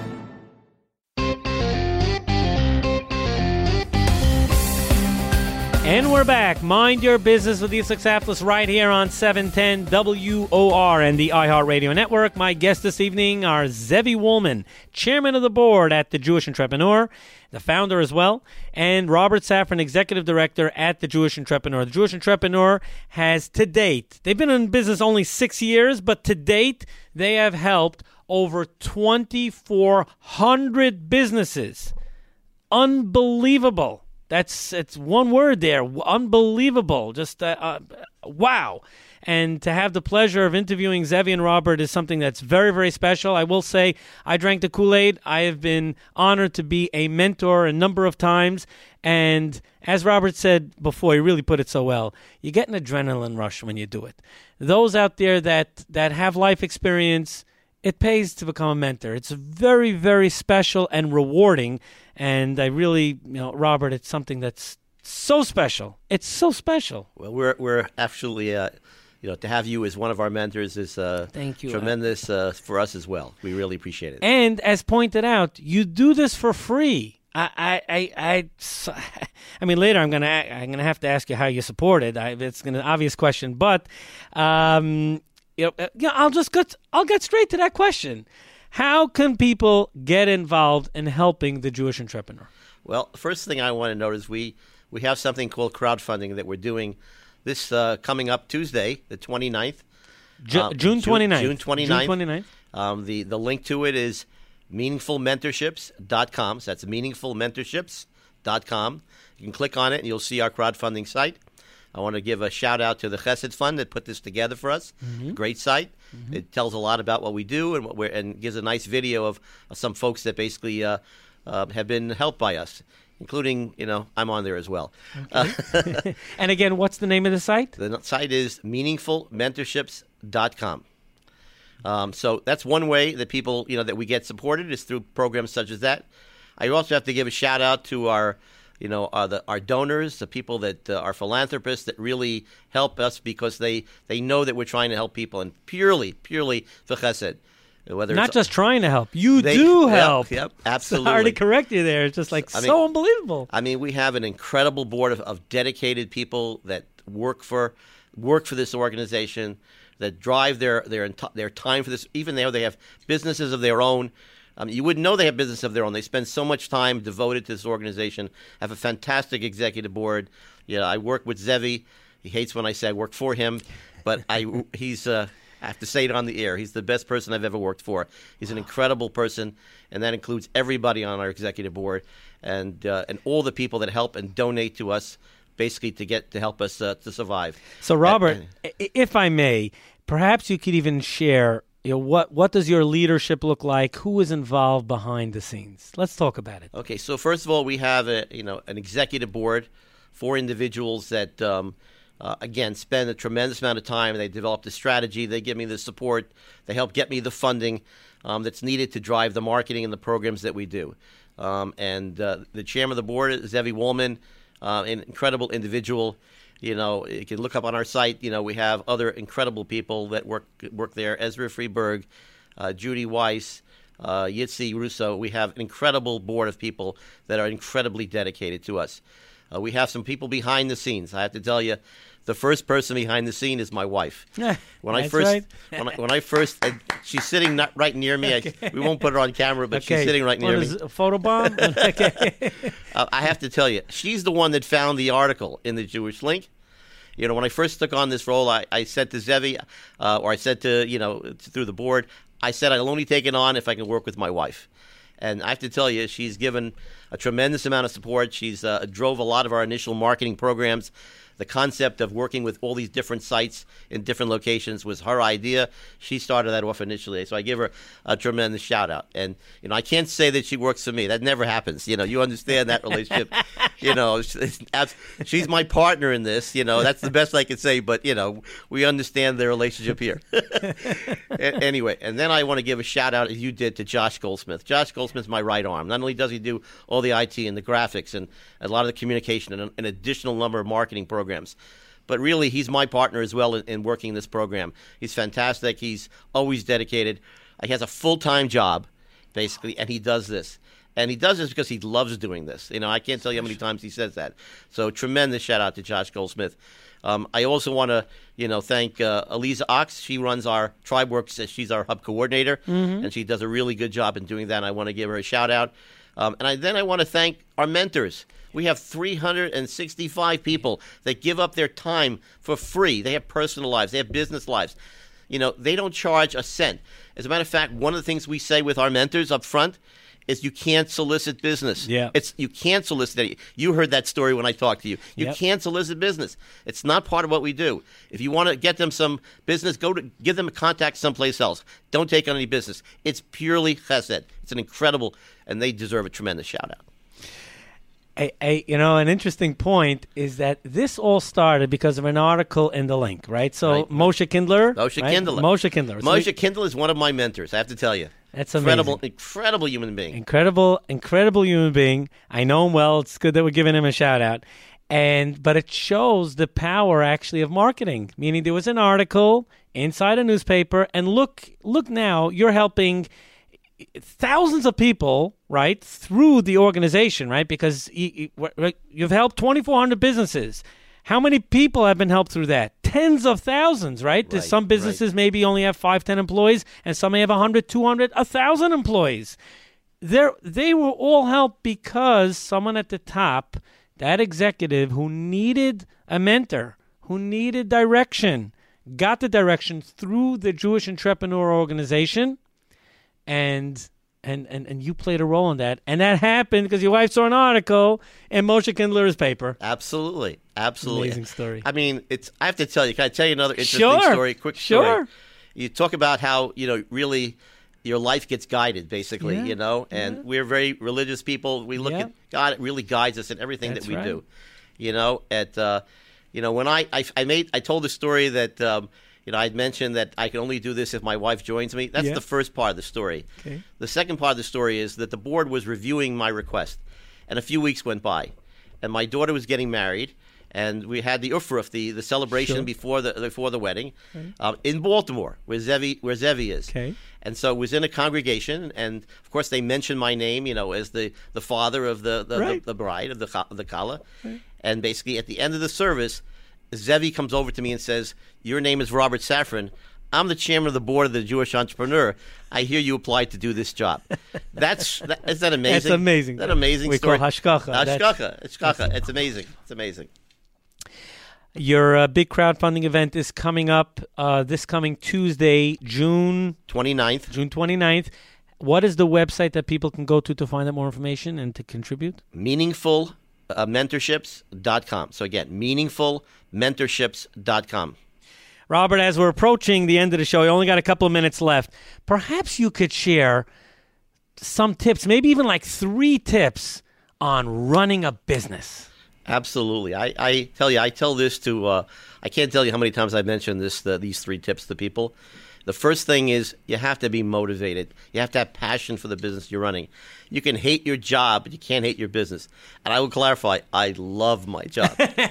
And we're back. Mind Your Business with Yitzhak Saflis right here on seven ten W O R and the iHeartRadio Network. My guests this evening are Zevi Woolman, chairman of the board at The Jewish Entrepreneur, the founder as well, and Robert Safran, executive director at The Jewish Entrepreneur. The Jewish Entrepreneur has to date, they've been in business only six years, but to date, they have helped over twenty-four hundred businesses. Unbelievable. That's it's one word there, unbelievable. Just uh, uh, wow. And to have the pleasure of interviewing Zevi and Robert is something that's very, very special. I will say I drank the Kool-Aid. I have been honored to be a mentor a number of times. And as Robert said before, he really put it so well, you get an adrenaline rush when you do it. Those out there that, that have life experience, it pays to become a mentor. It's very, very special and rewarding. And I really, you know, Robert, it's something that's so special. It's so special. Well, we're we're absolutely, uh, you know, to have you as one of our mentors is uh, Thank you. tremendous uh, for us as well. We really appreciate it. And as pointed out, you do this for free. I, I, I, I, I mean, later I'm gonna, I'm gonna have to ask you how you support it. I, it's an obvious question, but, um, you know, yeah, I'll just get, I'll get straight to that question. How can people get involved in helping the Jewish entrepreneur? Well, the first thing I want to note is we we have something called crowdfunding that we're doing this uh, coming up Tuesday, the twenty-ninth. Ju- uh, June twenty-ninth. June twenty-ninth. June twenty-ninth. Um, the, the link to it is meaningful mentorships dot com. So that's meaningful mentorships dot com. You can click on it and you'll see our crowdfunding site. I want to give a shout out to the Chesed Fund that put this together for us. Mm-hmm. Great site. Mm-hmm. It tells a lot about what we do and what we're, and gives a nice video of, of some folks that basically uh, uh, have been helped by us, including, you know, I'm on there as well. Okay. Uh, and again, what's the name of the site? The site is meaningful mentorships dot com. Um, so that's one way that people, you know, that we get supported is through programs such as that. I also have to give a shout out to our, you know, uh, the, our donors, the people that uh, are philanthropists that really help us because they, they know that we're trying to help people and purely, purely for chesed. Whether Not it's, just trying to help. You they, do yep, help. Yep, absolutely. Sorry to correct you there. It's just like I so mean, unbelievable. I mean, we have an incredible board of, of dedicated people that work for work for this organization, that drive their their their time for this. Even though they have businesses of their own, um, you wouldn't know they have business of their own. They spend so much time devoted to this organization. Have a fantastic executive board. Yeah, I work with Zevi. He hates when I say I work for him, but I he's. Uh, I have to say it on the air. He's the best person I've ever worked for. He's an incredible person, and that includes everybody on our executive board and uh, and all the people that help and donate to us, basically to get to help us uh, to survive. So, Robert, and, and, if I may, perhaps you could even share, you know, what what does your leadership look like? Who is involved behind the scenes? Let's talk about it. Okay, so first of all, we have a you know an executive board, four individuals that. Um, Uh, again, spend a tremendous amount of time. They develop the strategy. They give me the support. They help get me the funding um, that's needed to drive the marketing and the programs that we do. Um, and uh, the chairman of the board is Zevi Woolman, uh, an incredible individual. You know, you can look up on our site. You know, we have other incredible people that work work there. Ezra Freeberg, uh, Judy Weiss, uh, Yitzi Russo. We have an incredible board of people that are incredibly dedicated to us. Uh, we have some people behind the scenes. I have to tell you, the first person behind the scene is my wife. When I first, right. when, I, when I first, uh, she's sitting not right near me. Okay. I, we won't put her on camera, but okay. she's sitting right near what me. Is a photo bomb? Okay. uh, I have to tell you, she's the one that found the article in the Jewish Link. You know, when I first took on this role, I, I said to Zevi, uh, or I said to you know through the board, I said I'll only take it on if I can work with my wife. And I have to tell you, she's given a tremendous amount of support. She's uh, drove a lot of our initial marketing programs. The concept of working with all these different sites in different locations was her idea. She started that off initially, so I give her a tremendous shout out. And you know, I can't say that she works for me. That never happens. You know, you understand that relationship. You know, she's my partner in this. You know, that's the best I can say. But you know, we understand the relationship here. Anyway, and then I want to give a shout out, as you did, to Josh Goldsmith. Josh Goldsmith's my right arm. Not only does he do all the I T and the graphics and a lot of the communication and an additional number of marketing programs. programs. But really, he's my partner as well in, in working this program. He's fantastic. He's always dedicated. He has a full-time job, basically, and he does this. And he does this because he loves doing this. You know, I can't tell you how many times he says that. So tremendous shout-out to Josh Goldsmith. Um, I also want to, you know, thank uh, Eliza Ox. She runs our TribeWorks. She's our hub coordinator, mm-hmm. and she does a really good job in doing that. And I want to give her a shout-out. Um, and I, then I want to thank our mentors. We have three hundred sixty-five people that give up their time for free. They have personal lives. They have business lives. You know, they don't charge a cent. As a matter of fact, one of the things we say with our mentors up front is you can't solicit business. Yeah. It's you can't solicit it. You heard that story when I talked to you. You yep. can't solicit business. It's not part of what we do. If you want to get them some business, go to give them a contact someplace else. Don't take on any business. It's purely chesed. It's an incredible, and they deserve a tremendous shout out. A, a, you know, an interesting point is that this all started because of an article in the Link, right? So right. Moshe Kindler. Moshe right? Kindler. Moshe Kindler. So Moshe we, Kindler is one of my mentors, I have to tell you. That's incredible, amazing. Incredible human being. Incredible, incredible human being. I know him well. It's good that we're giving him a shout out. And but it shows the power actually of marketing. Meaning there was an article inside a newspaper, and look, look now, you're helping thousands of people, right, through the organization, right, because you, you, you've helped twenty-four hundred businesses. How many people have been helped through that? Tens of thousands, right? Right, some businesses right. maybe only have five, ten employees, and some may have one hundred, two hundred, one thousand employees. They're, they were all helped because someone at the top, that executive who needed a mentor, who needed direction, got the direction through the Jewish Entrepreneur Organization, and and and, and you played a role in that. And that happened because your wife saw an article in Moshe Kindler's paper. Absolutely. Absolutely. Amazing story. I mean, it's. I have to tell you, can I tell you another interesting Sure. story? Quick story. Sure. You talk about how, you know, really your life gets guided, basically, Yeah. you know, and Yeah. we're very religious people. We look Yeah. at God, it really guides us in everything That's that we right. do. You know, at, uh, you know, when I, I, I made, I told the story that, um, you know, I'd mentioned that I can only do this if my wife joins me. That's Yeah. the first part of the story. Okay. The second part of the story is that the board was reviewing my request, and a few weeks went by, and my daughter was getting married, and we had the Ufruf, the, the celebration Sure. before the before the wedding, uh, in Baltimore, where Zevi where Zevi is. Okay. And so it was in a congregation, and of course they mentioned my name, you know, as the, the father of the the, Right. the, the bride of the cha- of the kala. And basically at the end of the service, Zevi comes over to me and says, "Your name is Robert Safran. I'm the chairman of the board of the Jewish Entrepreneur. I hear you applied to do this job." That's that, is that amazing? That's amazing. Is that amazing We story? call hashgacha. That's- Hashgacha. Hashgacha. It's amazing. It's amazing. Your uh, big crowdfunding event is coming up uh, this coming Tuesday, June twenty-ninth. June twenty-ninth. What is the website that people can go to to find out more information and to contribute? meaningful mentorships dot com. So again, meaningful mentorships dot com. Robert, as we're approaching the end of the show, you only got a couple of minutes left. Perhaps you could share some tips, maybe even like three tips on running a business. Absolutely. I, I tell you, I tell this to, uh, I can't tell you how many times I've mentioned this, the, these three tips to people. The first thing is you have to be motivated. You have to have passion for the business you're running. You can hate your job, but you can't hate your business. And I will clarify, I love my job.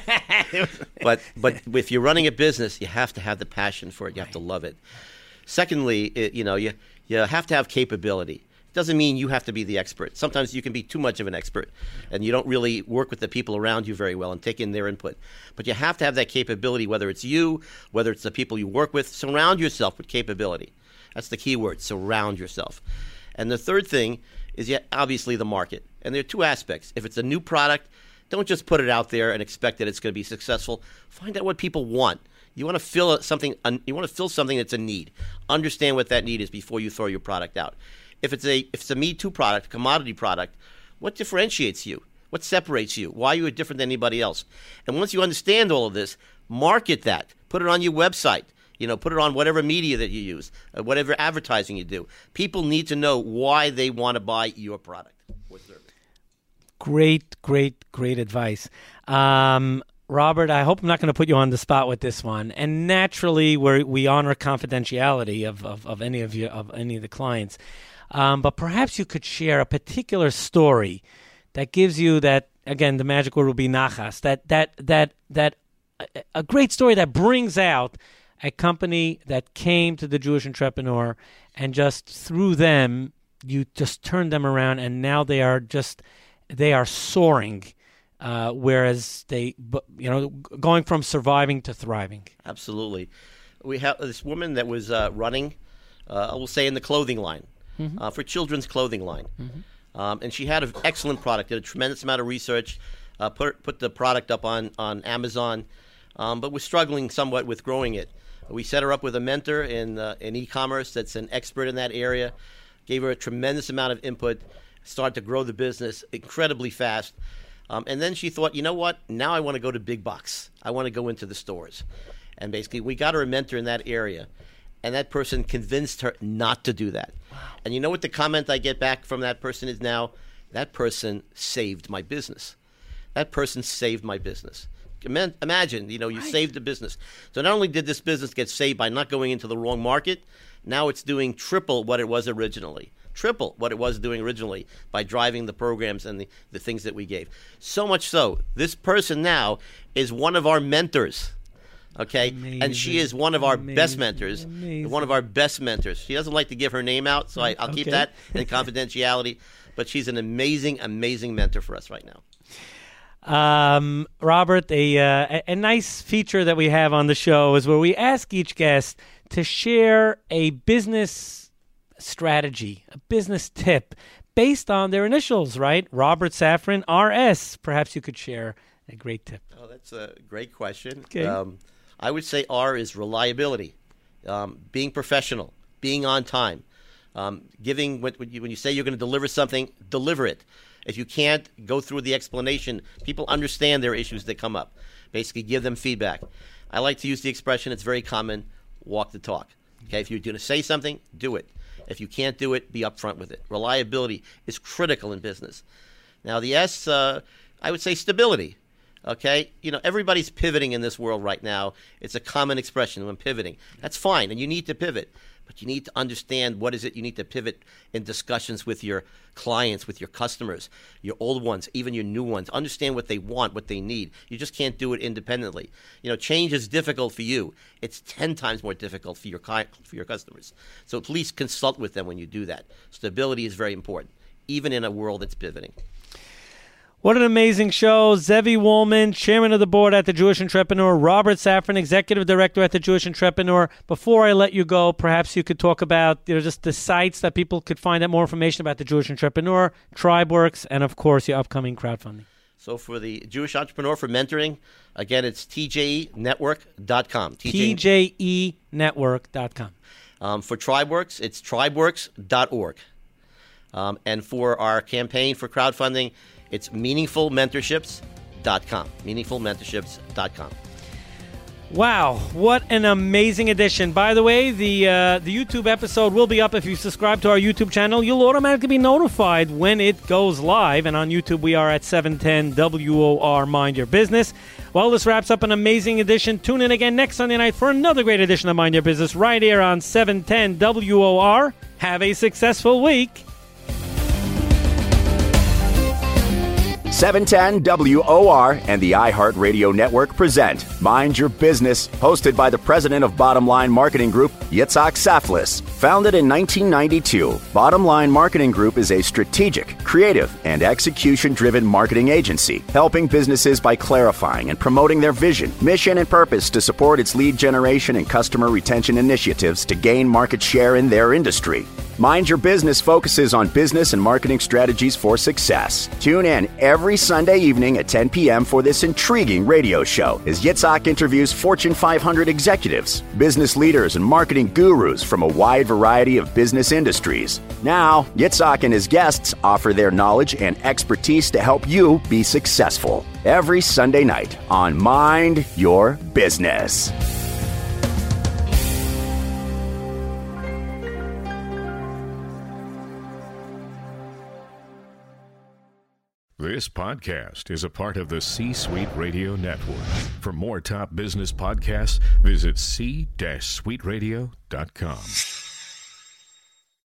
but but if you're running a business, you have to have the passion for it. You have to love it. Secondly, it, you know, you, you have to have capability. Doesn't mean you have to be the expert. Sometimes you can be too much of an expert and you don't really work with the people around you very well and take in their input. But you have to have that capability, whether it's you, whether it's the people you work with. Surround yourself with capability. That's the key word, surround yourself. And the third thing is yet obviously the market. And there are two aspects. If it's a new product, don't just put it out there and expect that it's going to be successful. Find out what people want. You want to fill something. You want to fill something that's a need. Understand what that need is before you throw your product out. If it's a if it's a Me Too product, commodity product, what differentiates you? What separates you? Why are you different than anybody else? And once you understand all of this, market that. Put it on your website. You know, put it on whatever media that you use, uh, whatever advertising you do. People need to know why they want to buy your product or service. Great, great, great advice. Um, Robert, I hope I'm not going to put you on the spot with this one. And naturally, we we honor confidentiality of, of, of any of you of any of the clients. Um, but perhaps you could share a particular story that gives you that, again, the magic word will be nachas, that that that that a, a great story that brings out a company that came to the Jewish Entrepreneur and just through them, you just turned them around and now they are just, they are soaring. Uh, whereas they, you know, going from surviving to thriving. Absolutely. We have this woman that was uh, running, uh, I will say, in the clothing line, mm-hmm. uh, for children's clothing line. Mm-hmm. Um, and she had an excellent product, did a tremendous amount of research, uh, put put the product up on, on Amazon, um, but was struggling somewhat with growing it. We set her up with a mentor in, uh, in e-commerce that's an expert in that area, gave her a tremendous amount of input, started to grow the business incredibly fast. Um, and then she thought, you know what? Now I want to go to big box. I want to go into the stores. And basically, we got her a mentor in that area. And that person convinced her not to do that. Wow. And you know what the comment I get back from that person is now? That person saved my business. That person saved my business. Imagine, you know, you right. saved the business. So not only did this business get saved by not going into the wrong market, now it's doing triple what it was originally. Triple what it was doing originally by driving the programs and the, the things that we gave. So much so, this person now is one of our mentors. Okay, Amazing. and she is one of our Amazing. best mentors. Amazing. One of our best mentors. She doesn't like to give her name out, so I, I'll keep Okay. that in confidentiality. But she's an amazing, amazing mentor for us right now. Um, Robert, a, uh, a a nice feature that we have on the show is where we ask each guest to share a business strategy, a business tip based on their initials, right? Robert Safran, R S. Perhaps you could share a great tip. Oh, that's a great question. Okay. Um, I would say R is reliability, um, being professional, being on time, um, giving when, when, you, when you say you're going to deliver something, deliver it. If you can't, go through the explanation. People understand their issues that come up. Basically, give them feedback. I like to use the expression, it's very common, walk the talk. Okay, if you're going to say something, do it. If you can't do it, be upfront with it. Reliability is critical in business. Now, the S, uh, I would say stability. Okay, you know, everybody's pivoting in this world right now. It's a common expression when pivoting. That's fine, and you need to pivot. But you need to understand what is it you need to pivot in discussions with your clients, with your customers, your old ones, even your new ones. Understand what they want, what they need. You just can't do it independently. You know, change is difficult for you. It's ten times more difficult for your for your customers. So please consult with them when you do that. Stability is very important, even in a world that's pivoting. What an amazing show. Zevi Woolman, chairman of the board at the Jewish Entrepreneur. Robert Safran, executive director at the Jewish Entrepreneur. Before I let you go, perhaps you could talk about, you know, just the sites that people could find out more information about the Jewish Entrepreneur, TribeWorks, and, of course, your upcoming crowdfunding. So for the Jewish Entrepreneur for mentoring, again, it's T J E network dot com. T J E network dot com. Um, for TribeWorks, it's tribeworks dot org. Um, and for our campaign for crowdfunding, it's meaningful mentorships dot com. meaningful mentorships dot com. Wow, what an amazing edition. By the way, the uh, the YouTube episode will be up if you subscribe to our YouTube channel. You'll automatically be notified when it goes live. And on YouTube, we are at seven ten W O R Mind Your Business. Well, this wraps up an amazing edition. Tune in again next Sunday night for another great edition of Mind Your Business right here on seven ten W O R. Have a successful week. seven ten W O R and the iHeartRadio Network present Mind Your Business, hosted by the president of Bottom Line Marketing Group, Yitzhak Saflis. Founded in nineteen ninety-two, Bottom Line Marketing Group is a strategic, creative, and execution-driven marketing agency, helping businesses by clarifying and promoting their vision, mission, and purpose to support its lead generation and customer retention initiatives to gain market share in their industry. Mind Your Business focuses on business and marketing strategies for success. Tune in every Sunday evening at ten p.m. for this intriguing radio show as Yitzhak interviews Fortune five hundred executives, business leaders, and marketing gurus from a wide variety of business industries. Now, Yitzhak and his guests offer their knowledge and expertise to help you be successful. Every Sunday night on Mind Your Business. This podcast is a part of the C-Suite Radio Network. For more top business podcasts, visit c suite radio dot com.